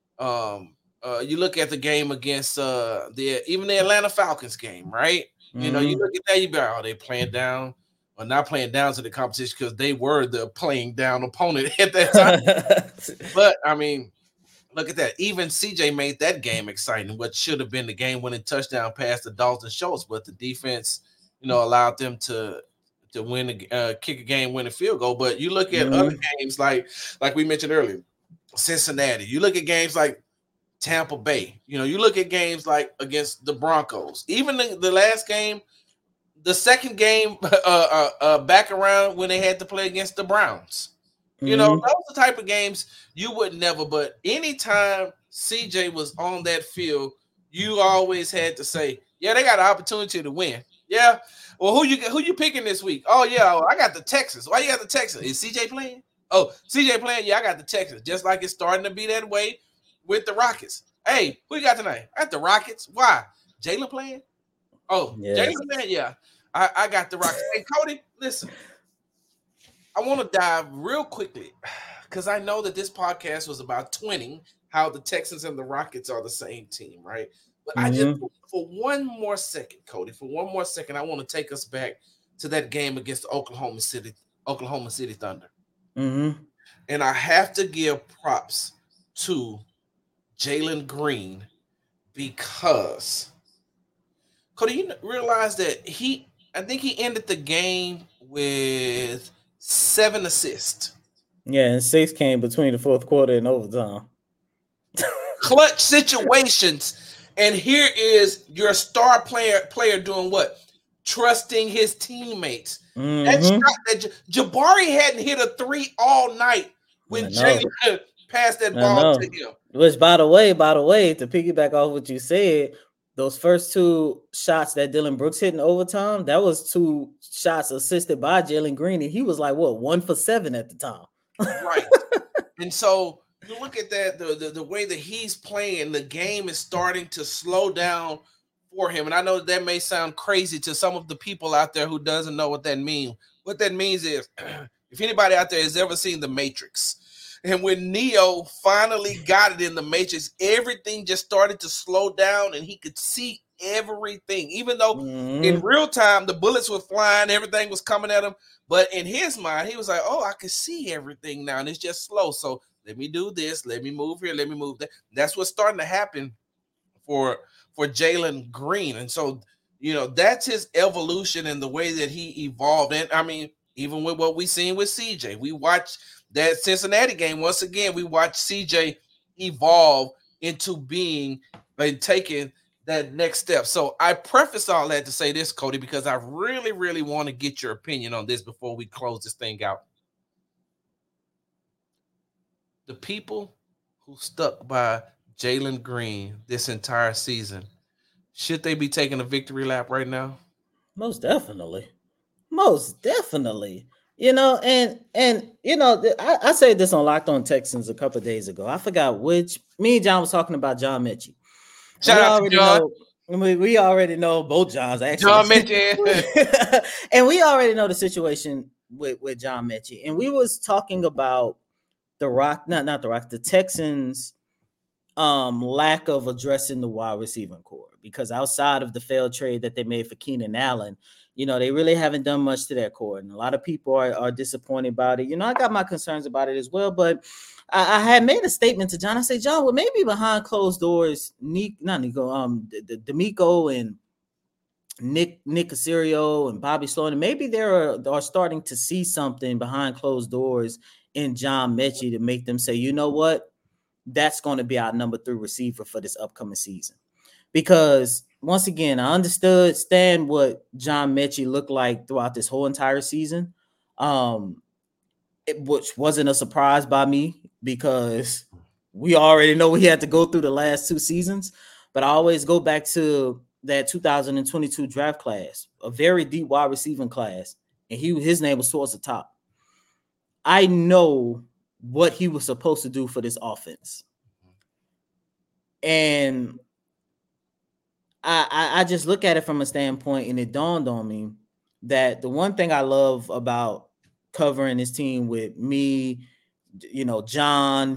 you look at the game against the Atlanta Falcons game, right? You look at that, you be like, oh, they playing down or not playing down to the competition because they were the playing down opponent at that time. But I mean, look at that. Even CJ made that game exciting. What should have been the game-winning touchdown pass to Dalton Schultz, but the defense, allowed them to win, kick a game-winning field goal. But you look at other games like we mentioned earlier, Cincinnati. You look at games like Tampa Bay. You look at games like against the Broncos. Even the last game, the second game back around when they had to play against the Browns. Those are the type of games you would never. But anytime CJ was on that field, you always had to say, yeah, they got an opportunity to win. Yeah. Well, who you picking this week? Oh, yeah, I got the Texans. Why you got the Texans? Is CJ playing? Oh, CJ playing? Yeah, I got the Texans. Just like it's starting to be that way with the Rockets. Hey, who you got tonight? I got the Rockets. Why? Jalen playing? Oh, yes. Jalen playing? Yeah, I got the Rockets. Hey, Cody, listen. I want to dive real quickly because I know that this podcast was about twinning how the Texans and the Rockets are the same team, right? But I just, for one more second, Cody, I want to take us back to that game against the Oklahoma City Thunder. And I have to give props to Jalen Green because, Cody, you realize that I think he ended the game with 7 assists. Yeah, and 6 came between the fourth quarter and overtime. Clutch situations. And here is your star player doing what? Trusting his teammates. That shot that Jabari hadn't hit a 3 all night when Jalen passed that ball to him. Which, by the way, to piggyback off what you said, those first 2 shots that Dylan Brooks hit in overtime, that was 2 shots assisted by Jalen Green, and he was like, 1 for 7 at the time. Right. And so you look at that, the way that he's playing, the game is starting to slow down for him. And I know that may sound crazy to some of the people out there who doesn't know what that means. What that means is, if anybody out there has ever seen The Matrix, and when Neo finally got it in The Matrix, everything just started to slow down and he could see everything. Even though in real time, the bullets were flying, everything was coming at him. But in his mind, he was like, oh, I can see everything now, and it's just slow. So Let me do this. Let me move here. Let me move that. That's what's starting to happen for Jalen Green. And so, that's his evolution and the way that he evolved. And I mean, even with what we seen with CJ, we watched that Cincinnati game. Once again, we watched CJ evolve into being and taking that next step. So I preface all that to say this, Cody, because I really, really want to get your opinion on this before we close this thing out. The people who stuck by Jalen Green this entire season, should they be taking a victory lap right now? Most definitely. I said this on Locked On Texans a couple of days ago. I forgot which. Me and John was talking about John Mechie. Shout out to John. We already know both Johns, actually. John Mechie. And we already know the situation with John Mechie. And we was talking about the Texans' lack of addressing the wide receiving core, because outside of the failed trade that they made for Keenan Allen, they really haven't done much to that core. And a lot of people are disappointed about it. I got my concerns about it as well, but I had made a statement to John. I said, John, well, maybe behind closed doors, D'Amico and Nick Caserio and Bobby Sloan, maybe they are starting to see something behind closed doors in John Mechie to make them say, you know what, that's going to be our number 3 receiver for this upcoming season. Because once again, I understand what John Mechie looked like throughout this whole entire season, which wasn't a surprise by me, because we already know he had to go through the last 2 seasons. But I always go back to that 2022 draft class, a very deep wide receiving class, and his name was towards the top. I know what he was supposed to do for this offense. And I just look at it from a standpoint, and it dawned on me that the one thing I love about covering this team with me, John,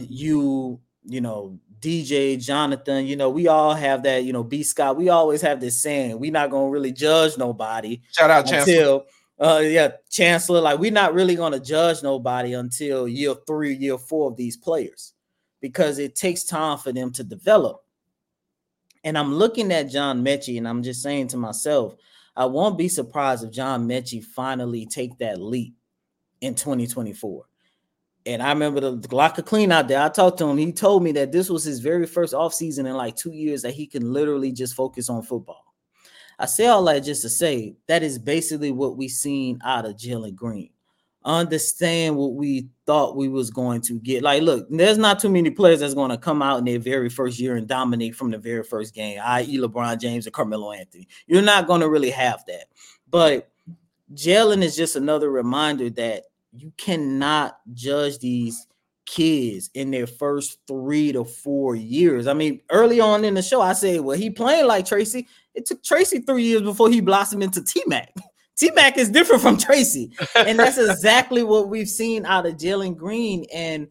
DJ, Jonathan, we all have that, B. Scott, we always have this saying, we're not going to really judge nobody. Shout out Chancellor. Chancellor, like, we're not really going to judge nobody until year 3, year 4 of these players, because it takes time for them to develop. And I'm looking at John Mechie, and I'm just saying to myself, I won't be surprised if John Mechie finally take that leap in 2024. And I remember the locker clean out there. I talked to him. He told me that this was his very first offseason in like 2 years that he can literally just focus on football. I say all that just to say that is basically what we seen out of Jalen Green. Understand what we thought we was going to get. Like, look, there's not too many players that's going to come out in their very first year and dominate from the very first game, i.e. LeBron James or Carmelo Anthony. You're not going to really have that. But Jalen is just another reminder that you cannot judge these kids in their first 3 to 4 years. I mean, early on in the show, I said, well, he playing like Tracy. It took Tracy 3 years before he blossomed into T-Mac. T-Mac is different from Tracy. And that's exactly what we've seen out of Jalen Green. And,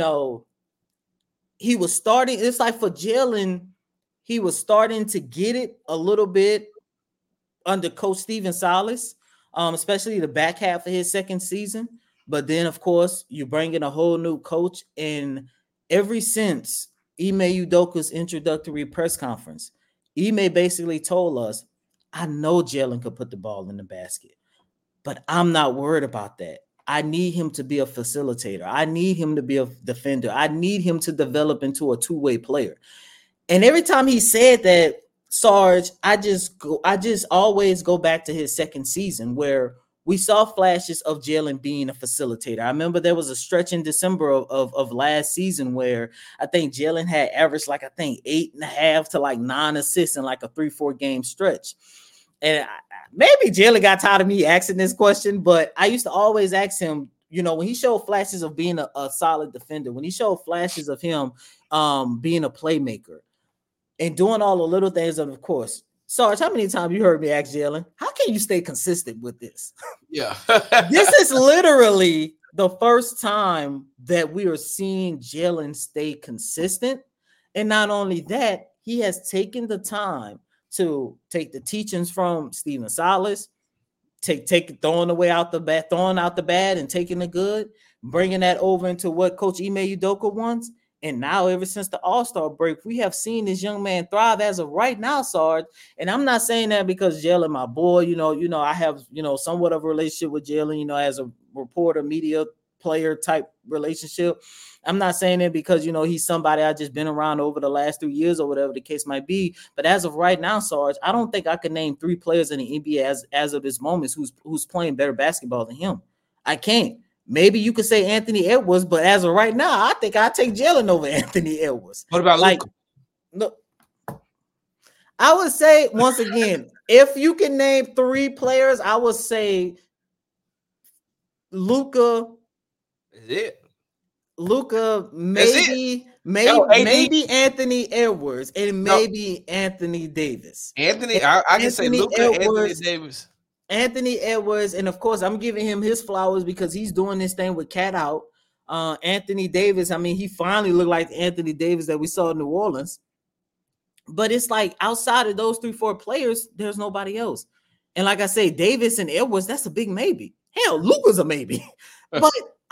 he was starting. It's like for Jalen, he was starting to get it a little bit under Coach Steven Silas, especially the back half of his second season. But then, of course, you bring in a whole new coach. And ever since Ime Udoka's introductory press conference, Ime basically told us, I know Jalen could put the ball in the basket, but I'm not worried about that. I need him to be a facilitator. I need him to be a defender. I need him to develop into a two-way player. And every time he said that, Sarge, I just always go back to his second season where we saw flashes of Jalen being a facilitator. I remember there was a stretch in December of last season where I think Jalen had averaged 8.5 to 9 assists in a 3-4 game stretch. And maybe Jalen got tired of me asking this question, but I used to always ask him, when he showed flashes of being a solid defender, when he showed flashes of him being a playmaker and doing all the little things, of course. Sarge, how many times you heard me ask Jalen, how can you stay consistent with this? Yeah. This is literally the first time that we are seeing Jalen stay consistent. And not only that, he has taken the time to take the teachings from Steven Silas, throwing out the bad and taking the good, bringing that over into what Coach Ime Udoka wants. And now, ever since the All-Star break, we have seen this young man thrive as of right now, Sarge. And I'm not saying that because Jalen, my boy, I have, somewhat of a relationship with Jalen, as a reporter, media player type relationship. I'm not saying it because, he's somebody I just been around over the last 3 years or whatever the case might be. But as of right now, Sarge, I don't think I can name 3 players in the NBA as of this moment who's playing better basketball than him. I can't. Maybe you could say Anthony Edwards, but as of right now, I think I take Jalen over Anthony Edwards. What about Luka? No, I would say once again, if you can name 3 players, I would say Luka. Is it? Luka, maybe Anthony Edwards, and maybe Anthony Davis. Anthony, I can say Luka, Anthony Davis. Anthony Edwards, and of course, I'm giving him his flowers because he's doing this thing with Cat Out. Anthony Davis, I mean, he finally looked like the Anthony Davis that we saw in New Orleans. But it's like outside of those 3-4 players, there's nobody else. And like I say, Davis and Edwards, that's a big maybe. Hell, Luka's a maybe. But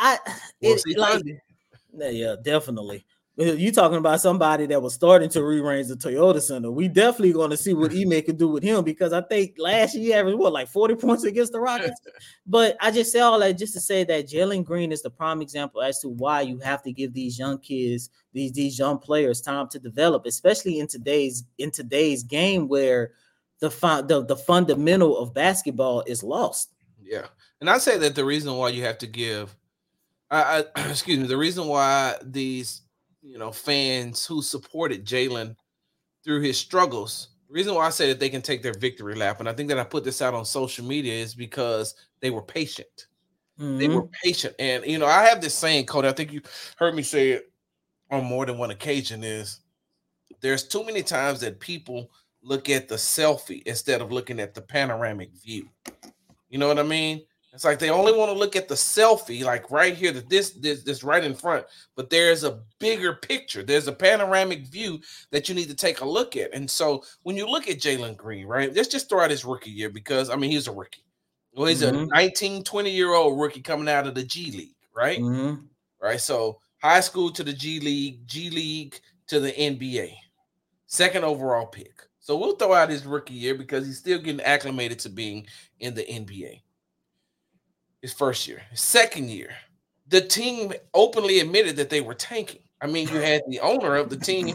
yeah, definitely. You talking about somebody that was starting to rearrange the Toyota Center. We definitely going to see what Ime can do with him because I think last year he averaged like 40 points against the Rockets. But I just say all that just to say that Jalen Green is the prime example as to why you have to give these young kids, these young players time to develop, especially in today's game where the fundamental of basketball is lost. Yeah, and I say that the reason why you have to give, the reason why these fans who supported Jalen through his struggles, the reason why I say that they can take their victory lap, and I think that I put this out on social media, is because they were patient. Mm-hmm. They were patient. And, I have this saying, Cody, I think you heard me say it on more than one occasion, is there's too many times that people look at the selfie instead of looking at the panoramic view. You know what I mean? It's like they only want to look at the selfie, like right here, that this right in front. But there's a bigger picture. There's a panoramic view that you need to take a look at. And so when you look at Jalen Green, right, let's just throw out his rookie year because, he's a rookie. Well, he's a 19, 20-year-old rookie coming out of the G League, right? Mm-hmm. Right. So high school to the G League to the NBA. 2nd overall pick. So we'll throw out his rookie year because he's still getting acclimated to being in the NBA. His first year. His second year, the team openly admitted that they were tanking. I mean, you had the owner of the team.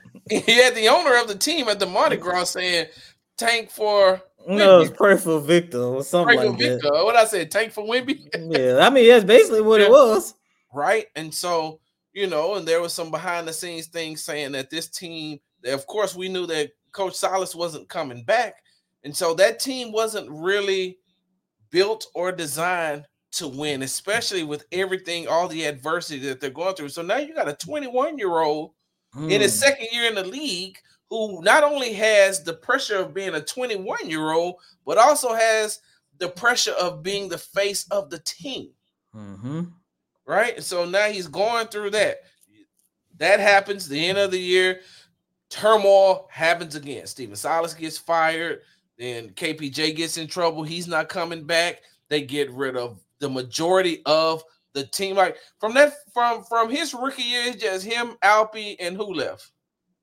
At the Mardi Gras saying, "Tank for." No, it's pray for Victor or something like that. What I said, tank for Wemby. Yeah, that's basically what it was, right? And so and there was some behind the scenes things saying that this team. Of course, we knew that Coach Silas wasn't coming back, and so that team wasn't really built or designed to win, especially with everything, all the adversity that they're going through. So now you got a 21-year-old in his second year in the league who not only has the pressure of being a 21-year-old, but also has the pressure of being the face of the team. Mm-hmm. Right? And so now he's going through that. That happens the end of the year. Turmoil happens again. Steven Silas gets fired. Then KPJ gets in trouble. He's not coming back. They get rid of the majority of the team. Like from his rookie year, it's just him, Alpi, and who left?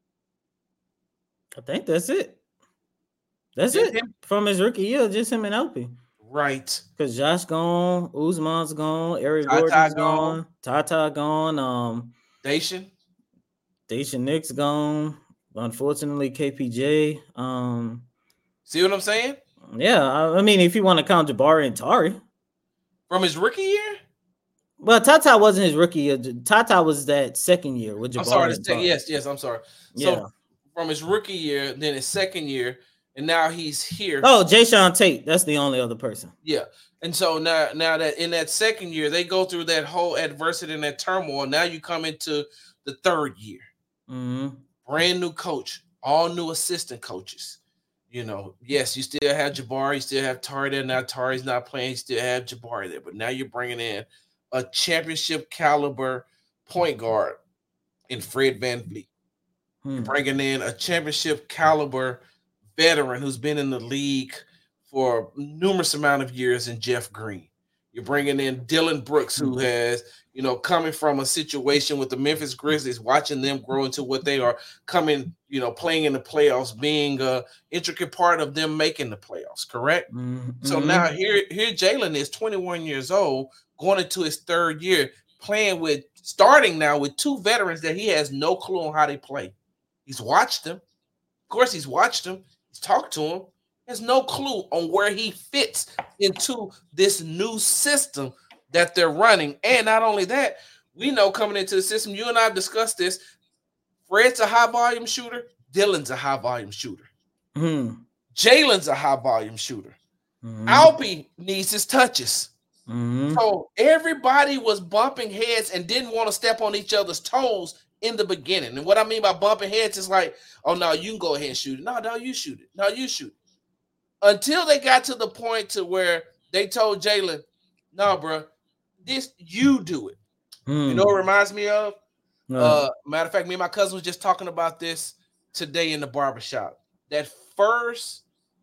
I think that's it. That's just it. From his rookie year, just him and Alpi. Right. Because Josh gone, Usman's gone, Eric Gordon's gone, Tata gone, Dacian Nick's gone. Unfortunately, KPJ. See what I'm saying? Yeah, I mean, if you want to count Jabari and Tari. From his rookie year? Well, Tata wasn't his rookie year. Tata was that second year with Jabari. I'm sorry. Yes, I'm sorry. So from his rookie year, then his second year, and now he's here. Oh, Jayshawn Tate. That's the only other person. Yeah. And so now that in that second year, they go through that whole adversity and that turmoil. Now you come into the third year. Mm-hmm. Brand new coach, all new assistant coaches. Yes, you still have Jabari, you still have Tari there. Now Tari's not playing, you still have Jabari there. But now you're bringing in a championship caliber point guard in Fred VanVleet. You're bringing in a championship caliber veteran who's been in the league for numerous amount of years in Jeff Green. You're bringing in Dylan Brooks, who has, coming from a situation with the Memphis Grizzlies, watching them grow into what they are, coming, playing in the playoffs, being an intricate part of them making the playoffs, correct? Mm-hmm. So now here Jalen is 21 years old, going into his third year, starting now with two veterans that he has no clue on how they play. He's watched them. Of course, he's watched them. He's talked to them. Has no clue on where he fits into this new system that they're running. And not only that, we know coming into the system, you and I have discussed this, Fred's a high-volume shooter. Dylan's a high-volume shooter. Mm-hmm. Jalen's a high-volume shooter. Mm-hmm. Albie needs his touches. Mm-hmm. So everybody was bumping heads and didn't want to step on each other's toes in the beginning. And what I mean by bumping heads is like, oh, no, you can go ahead and shoot it. No, you shoot it. No, you shoot it. Until they got to the point to where they told Jalen, no, bro, you do it. You know what it reminds me of? Matter of fact, me and my cousin was just talking about this today in the barbershop. That first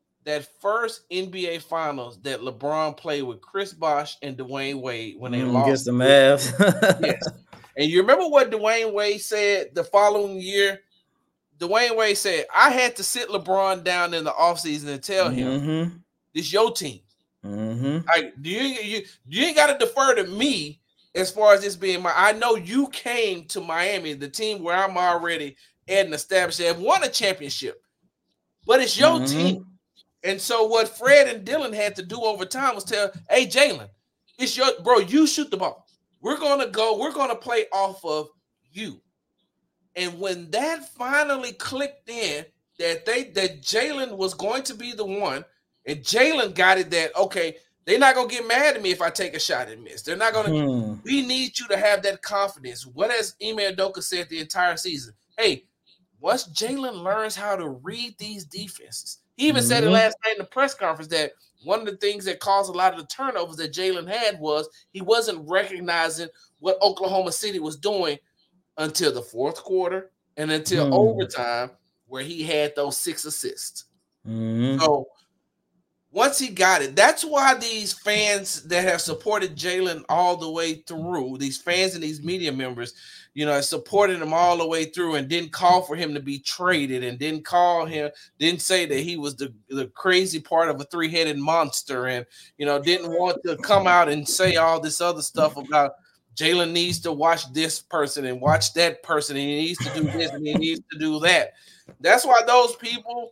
NBA Finals that LeBron played with Chris Bosh and Dwayne Wade when they lost against the Mavs. Yes. And you remember what Dwayne Wade said the following year? Dwayne Wade said, I had to sit LeBron down in the offseason and tell him, this your team. Like, you ain't got to defer to me as far as this being I know you came to Miami, the team where I'm already at and established, have won a championship, but it's your team. And so what Fred and Dylan had to do over time was tell, hey, Jalen, it's your, bro, you shoot the ball. We're going to play off of you. And when that finally clicked in that Jalen was going to be the one, and Jalen got it that, okay, they're not going to get mad at me if I take a shot and miss. They're not going to. We need you to have that confidence. What has Ime Udoka said the entire season? Hey, once Jalen learns how to read these defenses, he even said it last night in the press conference that one of the things that caused a lot of the turnovers that Jalen had was he wasn't recognizing what Oklahoma City was doing until the fourth quarter and until overtime, where he had those 6 assists. So once he got it, that's why these fans that have supported Jalen all the way through, these fans and these media members, supported him all the way through and didn't call for him to be traded and didn't say that he was the crazy part of a 3-headed monster and, didn't want to come out and say all this other stuff about Jalen needs to watch this person and watch that person, and he needs to do this and he needs to do that. That's why those people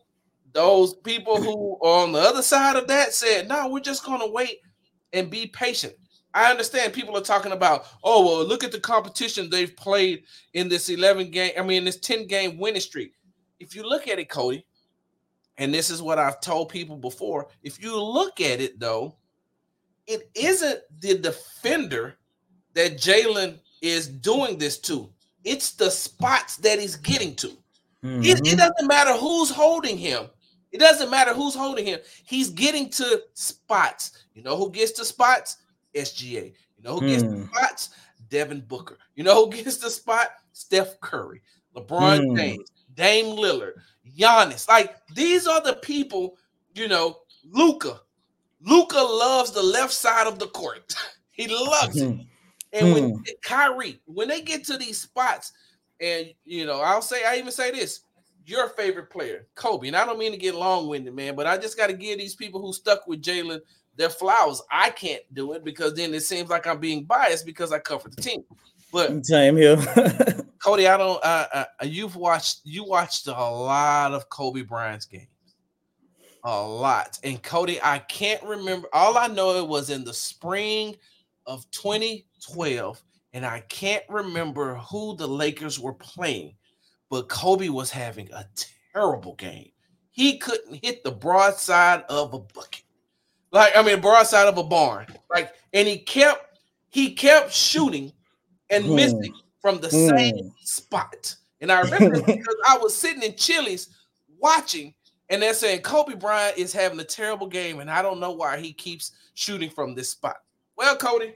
who are on the other side of that said, no, we're just going to wait and be patient. I understand people are talking about, oh, well, look at the competition they've played in this 10-game winning streak. If you look at it, Cody, and this is what I've told people before, if you look at it, though, it isn't the defender that Jalen is doing this to. It's the spots that he's getting to. It doesn't matter who's holding him. It doesn't matter who's holding him. He's getting to spots. You know who gets to spots? SGA. You know who gets to spots? Devin Booker. You know who gets the spot? Steph Curry, LeBron James, Dame Lillard, Giannis. Like, these are the people, Luka. Luka loves the left side of the court. He loves it. And when Kyrie, when they get to these spots, and I even say this, your favorite player, Kobe, and I don't mean to get long-winded, man, but I just got to give these people who stuck with Jalen their flowers. I can't do it because then it seems like I'm being biased because I cover the team. But same here. Cody, you watched a lot of Kobe Bryant's games. A lot. And Cody, I can't remember. All I know, it was in the spring of 2012, and I can't remember who the Lakers were playing, but Kobe was having a terrible game. He couldn't hit the broadside of a bucket. Broadside of a barn. And he kept shooting and missing from the same spot. And I remember this because I was sitting in Chili's watching, and they're saying Kobe Bryant is having a terrible game, and I don't know why he keeps shooting from this spot. Well, Cody,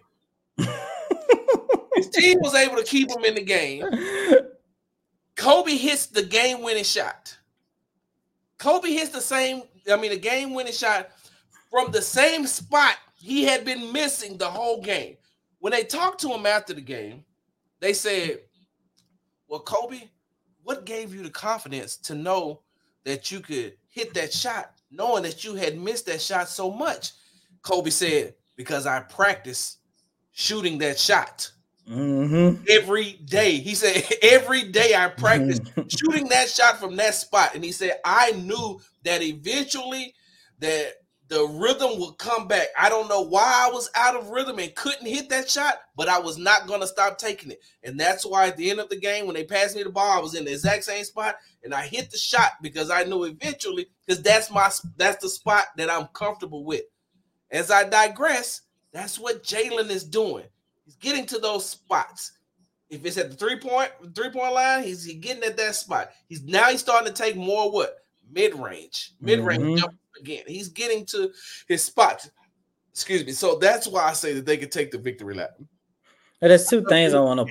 his team was able to keep him in the game. Kobe hits the game-winning shot. Kobe hits the game-winning shot from the same spot He had been missing the whole game. When they talked to him after the game, they said, well, Kobe, what gave you the confidence to know that you could hit that shot, knowing that you had missed that shot so much? Kobe said, because I practice shooting that shot every day. He said, every day I practice shooting that shot from that spot. And he said, I knew that eventually that the rhythm would come back. I don't know why I was out of rhythm and couldn't hit that shot, but I was not going to stop taking it. And that's why at the end of the game, when they passed me the ball, I was in the exact same spot and I hit the shot because I knew eventually, because that's the spot that I'm comfortable with. As I digress, that's what Jalen is doing. He's getting to those spots. If it's at the three-point line, he's getting at that spot. He's starting to take more what? Mid-range jump again. He's getting to his spots. Excuse me. So that's why I say that they could take the victory lap. There's two things I want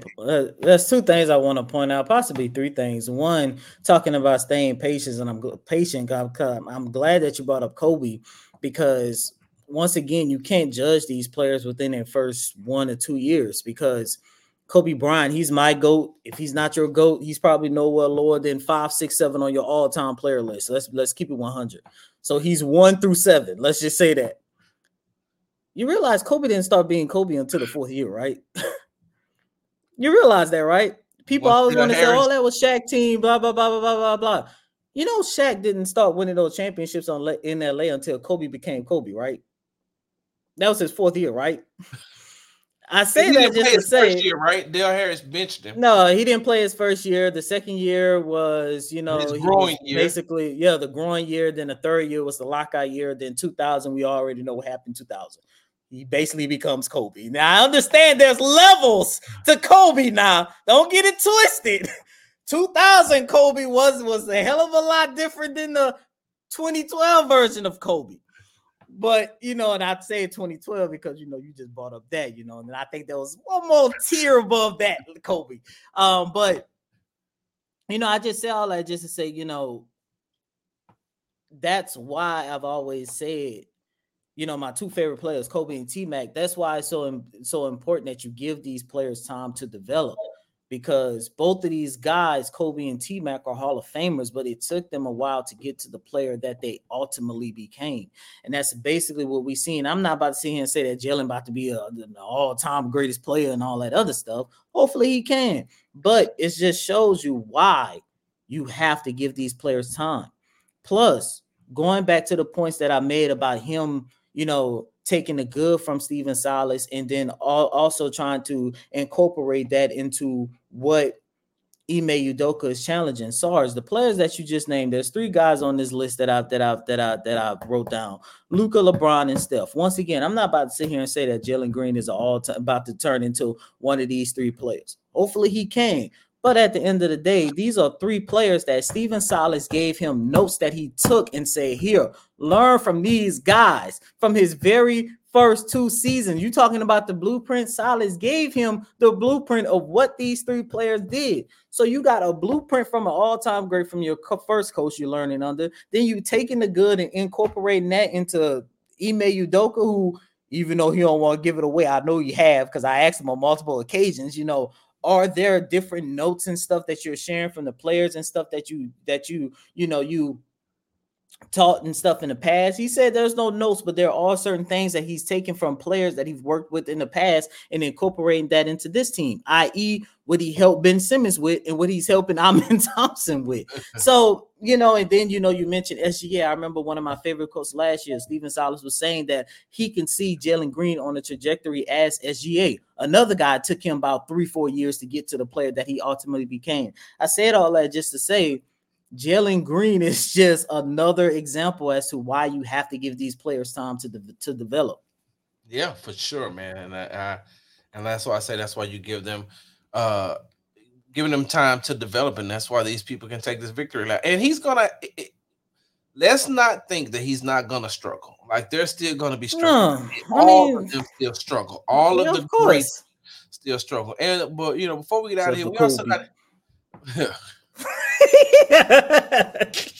to point out, possibly three things. One, talking about staying patient, and I'm glad that you brought up Kobe, because once again, you can't judge these players within their first 1 or 2 years, because Kobe Bryant, he's my GOAT. If he's not your GOAT, he's probably nowhere lower than 5, 6, 7 on your all-time player list. Let's keep it 100. So he's 1 through 7. Let's just say that. You realize Kobe didn't start being Kobe until the 4th year, right? You realize that, right? People always want to say, oh, that was Shaq team, blah, blah, blah, blah, blah, blah, blah. You know, Shaq didn't start winning those championships in LA until Kobe became Kobe, right? That was his 4th year, right? I say that just to say, first year, right? Dale Harris benched him. No, he didn't play his first year. The second year was, his growing year. Basically, the growing year. Then the third year was the lockout year. Then 2000, we already know what happened in 2000. He basically becomes Kobe. Now, I understand there's levels to Kobe now. Don't get it twisted. 2000 Kobe was a hell of a lot different than the 2012 version of Kobe. But, and I'd say 2012 because, you just brought up that, and I think there was one more tier above that, Kobe. But, I just say all that just to say, that's why I've always said, my two favorite players, Kobe and T-Mac, that's why it's so important that you give these players time to develop. Because both of these guys, Kobe and T-Mac, are Hall of Famers, but it took them a while to get to the player that they ultimately became. And that's basically what we see. And I'm not about to sit here and say that Jalen about to be an all-time greatest player and all that other stuff. Hopefully he can. But it just shows you why you have to give these players time. Plus, going back to the points that I made about him, taking the good from Stephen Silas and then also trying to incorporate that into what Ime Udoka is challenging. SARS, the players that you just named, there's 3 guys on this list that I wrote down: Luka, LeBron, and Steph. Once again, I'm not about to sit here and say that Jalen Green is about to turn into one of these 3 players. Hopefully he can. But at the end of the day, these are 3 players that Stephen Silas gave him notes that he took and said, here, learn from these guys from his very first 2 seasons. You talking about the blueprint? Silas gave him the blueprint of what these 3 players did. So you got a blueprint from an all-time great from your first coach you're learning under. Then you taking the good and incorporating that into Ime Udoka, who, even though he don't want to give it away, I know you have, because I asked him on multiple occasions, are there different notes and stuff that you're sharing from the players and stuff that you taught and stuff in the past? He said there's no notes, but there are certain things that he's taken from players that he's worked with in the past and incorporating that into this team, i.e. what he helped Ben Simmons with and what he's helping Amen Thompson with. So, and then, you mentioned SGA. I remember one of my favorite quotes last year, Stephen Silas, was saying that he can see Jalen Green on a trajectory as SGA. Another guy took him about 3-4 years to get to the player that he ultimately became. I said all that just to say Jalen Green is just another example as to why you have to give these players time to develop. Yeah, for sure, man. And that's why I say that's why you give them giving them time to develop, and that's why these people can take this victory lap. And he's gonna let's not think that he's not gonna struggle. Like, they're still gonna be struggling. All of them still struggle. All of the greats still struggle. And but before we get out of here, we also got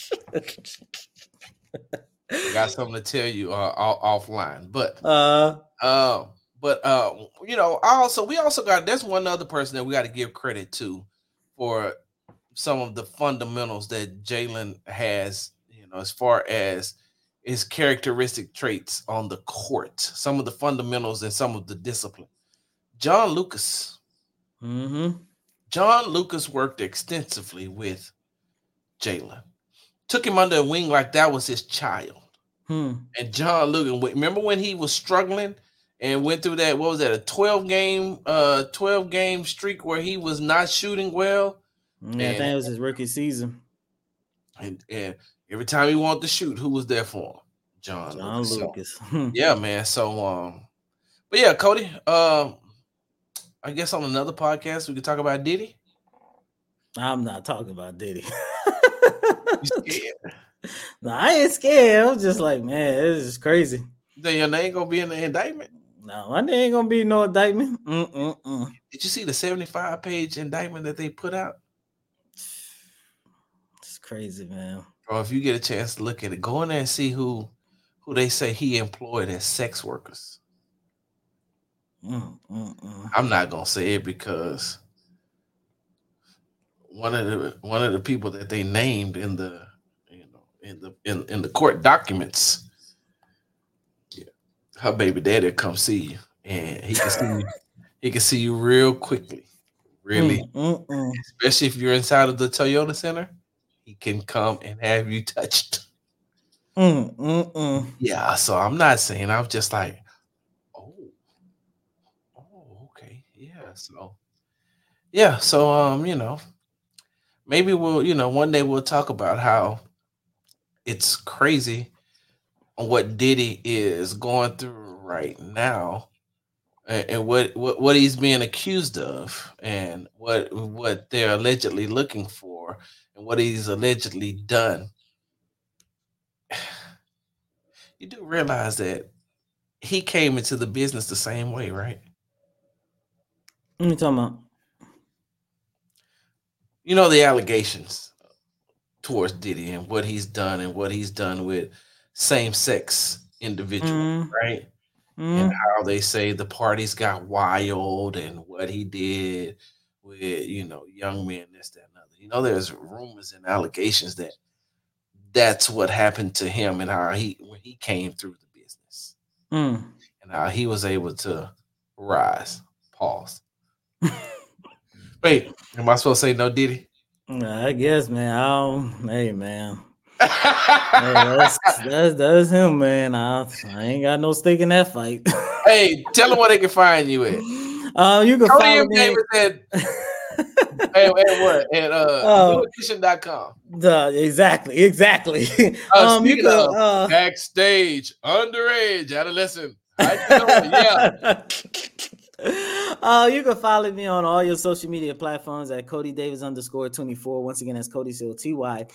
got something to tell you offline, but But you know, we also got there's one other person that we got to give credit to for some of the fundamentals that Jalen has, you know, as far as his characteristic traits on the court, some of the fundamentals and some of the discipline. John Lucas. Mm-hmm. John Lucas worked extensively with Jalen. Took him under a wing like that was his child. And John Lucas, remember when he was struggling and went through that, what was that, a 12 game streak where he was not shooting well? Yeah, I think it was his rookie season. And every time he wanted to shoot, who was there for him? John Lucas. So, yeah, man. So but yeah, Cody, I guess on another podcast we could talk about Diddy. I'm not talking about Diddy. You scared? No, I ain't scared. I'm just like, man, this is crazy. Then your name gonna be in the indictment? No, my name ain't gonna be no indictment. Did you see the 75-page indictment that they put out? It's crazy, man. Or if you get a chance to look at it, go in there and see who they say he employed as sex workers. I'm not gonna say it because one of the people that they named in the in the court documents, yeah, her baby daddy come see you, and he can see you. He can see you real quickly, really, especially if you're inside of the Toyota Center. He can come and have you touched. Yeah, so I'm not saying. I'm just like, oh, okay, yeah. So you know, maybe we'll, you know, one day we'll talk about how it's crazy on what Diddy is going through right now, and what he's being accused of, and what they're allegedly looking for, and what he's allegedly done. You do realize that he came into the business the same way, right? What are you talking about? You know, the allegations towards Diddy and what he's done with same-sex individuals, right? And how they say the parties got wild and what he did with, you know, young men, this, that, and other. You know, there's rumors and allegations that that's what happened to him and how when he came through the business and how he was able to rise. Pause. Wait, am I supposed to say no Diddy? I guess, man. Hey, man. That's him, man. I ain't got no stake in that fight. Hey, tell them where they can find you at. You can find me at what? At newedition.com. Exactly. Speaking of backstage, underage, adolescent. Yeah. You can follow me on all your social media platforms at Cody Davis _24. Once again, that's Cody Tydavis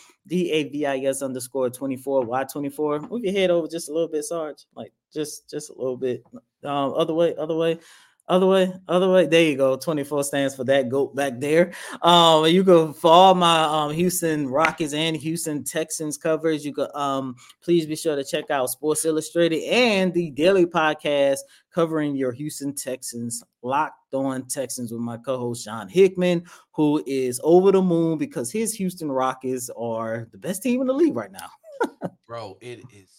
_24 Y24. Move your head over just a little bit, Sarge. Like just a little bit. Other way. There you go. 24 stands for that goat back there. You can for all my Houston Rockets and Houston Texans coverage. You could please be sure to check out Sports Illustrated and the daily podcast covering your Houston Texans, Locked On Texans, with my co-host Sean Hickman, who is over the moon because his Houston Rockets are the best team in the league right now. Bro, it is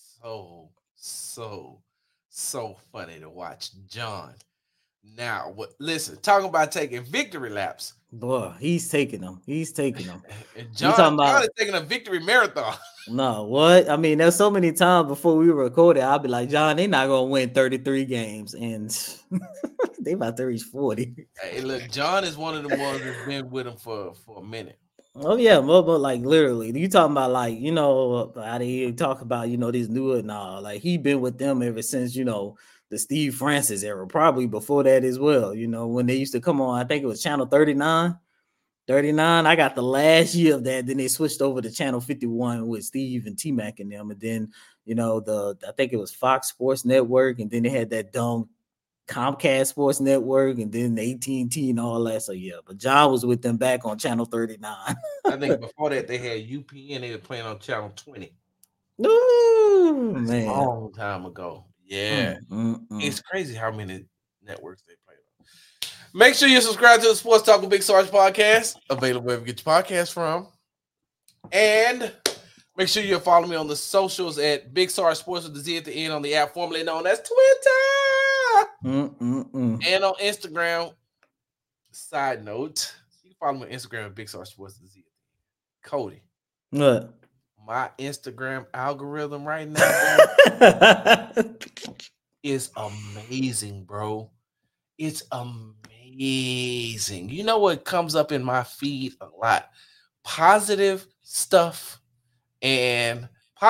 so funny to watch John. Now, listen, talking about taking victory laps. Boy, he's taking them. And John is taking a victory marathon. No, what? I mean, there's so many times before we recorded, I'll be like, John, they're not going to win 33 games. And they about to reach 40. Hey, look, John is one of the ones that's been with him for a minute. Oh, yeah, but like literally, you talking about like, you know, how they talk about, you know, these new and all. Like he been with them ever since, you know, the Steve Francis era, probably before that as well. You know, when they used to come on, I think it was Channel 39. I got the last year of that. Then they switched over to Channel 51 with Steve and T-Mac and them. And then, you know, I think it was Fox Sports Network. And then they had that dumb Comcast Sports Network and then AT&T and all that. So, yeah, but John was with them back on Channel 39. I think before that, they had UPN. They were playing on Channel 20. Ooh, man. A long time ago. Yeah. It's crazy how many networks they play on. Make sure you subscribe to the Sports Talk with Big Sarge podcast, available wherever you get your podcast from. And make sure you follow me on the socials at Big Sarge Sports with the Z at the end on the app formerly known as Twitter. And on Instagram. Side note, you can follow me on Instagram at Big Sarge Sports with the Z. Cody. What? My Instagram algorithm right now is amazing, bro. It's amazing. You know what comes up in my feed a lot? Positive stuff and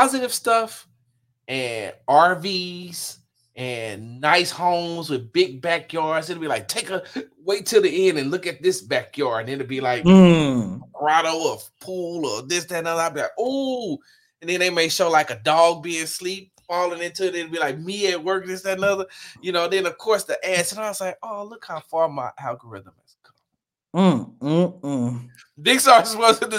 RVs and nice homes with big backyards. It'll be like, wait till the end and look at this backyard. And it'll be like a grotto or pool or this, that, and other. I'll be like, oh. And then they may show like a dog being asleep, falling into it. It'll be like me at work, this, that, and other. Then, of course, the ads. And I was like, oh, look how far my algorithm has come. Big Sarge Sports with the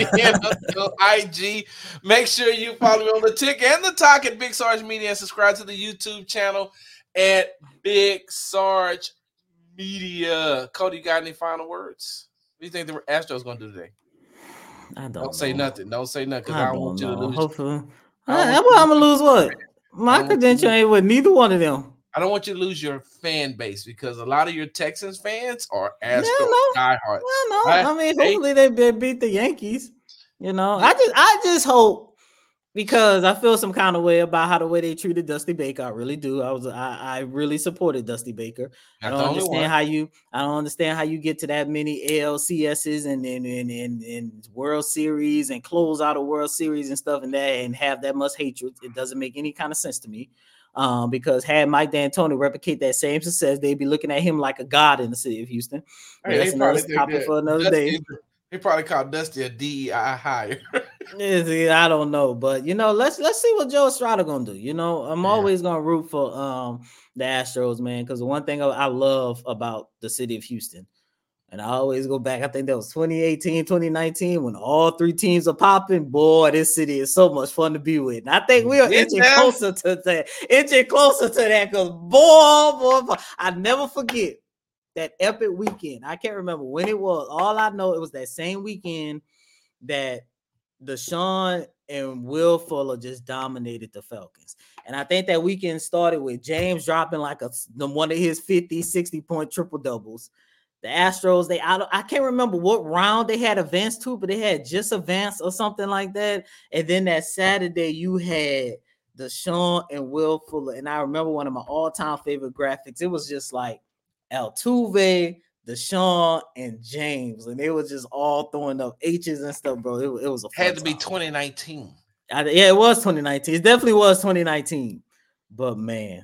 IG. Make sure you follow me on the Tick and the Talk at Big Sarge Media and subscribe to the YouTube channel at Big Sarge Media. Cody, you got any final words? What do you think the Astros going to do today? Don't say nothing. Don't say nothing because I don't want you to lose. Hopefully. I'm going to lose what? My credential ain't with neither one of them. I don't want you to lose your fan base because a lot of your Texans fans are Astros diehards. I mean, hopefully they beat the Yankees. I just hope, because I feel some kind of way about the way they treated Dusty Baker. I really do. I really supported Dusty Baker. I don't understand how you get to that many ALCSs and World Series and close out a World Series and stuff and have that much hatred. It doesn't make any kind of sense to me. Because had Mike D'Antoni replicate that same success, they'd be looking at him like a god in the city of Houston. Hey, that's another topic for another day. He probably called Dusty a DEI hire. I don't know, but let's see what Joe Estrada gonna do. I'm always gonna root for the Astros, man, because the one thing I love about the city of Houston, and I always go back, I think that was 2018, 2019, when all three teams are popping. Boy, this city is so much fun to be with. And I think we are inching closer to that. Because, boy, I never forget that epic weekend. I can't remember when it was. All I know, it was that same weekend that Deshaun and Will Fuller just dominated the Falcons. And I think that weekend started with James dropping like one of his 50, 60-point triple-doubles. The Astros, I can't remember what round they had advanced to, but they had just advanced or something like that. And then that Saturday, you had Deshaun and Will Fuller. And I remember one of my all-time favorite graphics. It was just like Altuve, Deshaun, and James. And they were just all throwing up H's and stuff, bro. It was a fun Had to time. be 2019. Yeah, it was 2019. It definitely was 2019. But, man,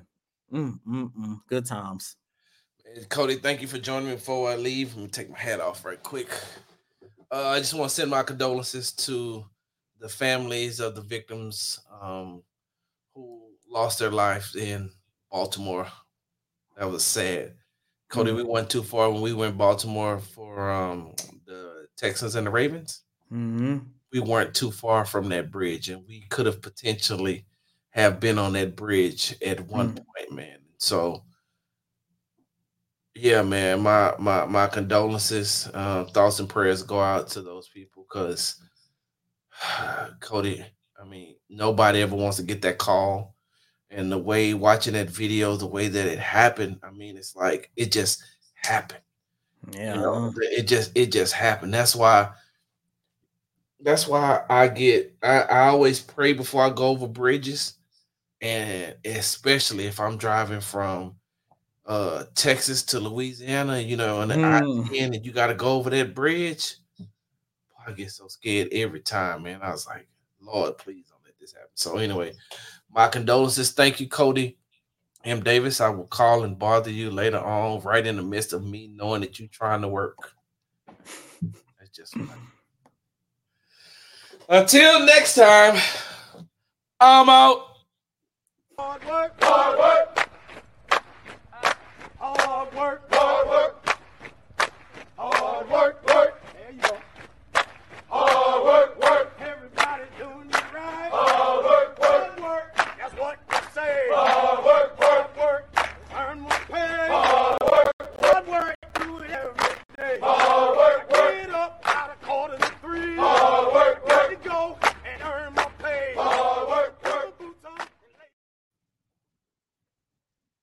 good times. Cody, thank you for joining me before I leave. Let me take my hat off right quick. I just want to send my condolences to the families of the victims who lost their lives in Baltimore. That was sad. Cody, we went too far when we went Baltimore for the Texans and the Ravens. We weren't too far from that bridge, and we could have potentially have been on that bridge at one point, man. So, yeah, man, my condolences, thoughts and prayers go out to those people because, Cody, I mean, nobody ever wants to get that call. And the way watching that video, the way that it happened, I mean, it's like it just happened. Yeah, it just happened. That's why I always pray before I go over bridges, and especially if I'm driving from Texas to Louisiana, and and you got to go over that bridge. I get so scared every time, man. I was like, Lord, please don't let this happen. So anyway, my condolences. Thank you, Cody M. Davis. I will call and bother you later on, right in the midst of me knowing that you're trying to work. That's just what I do. Until next time, I'm out. Hard work. Hard work. Hard work.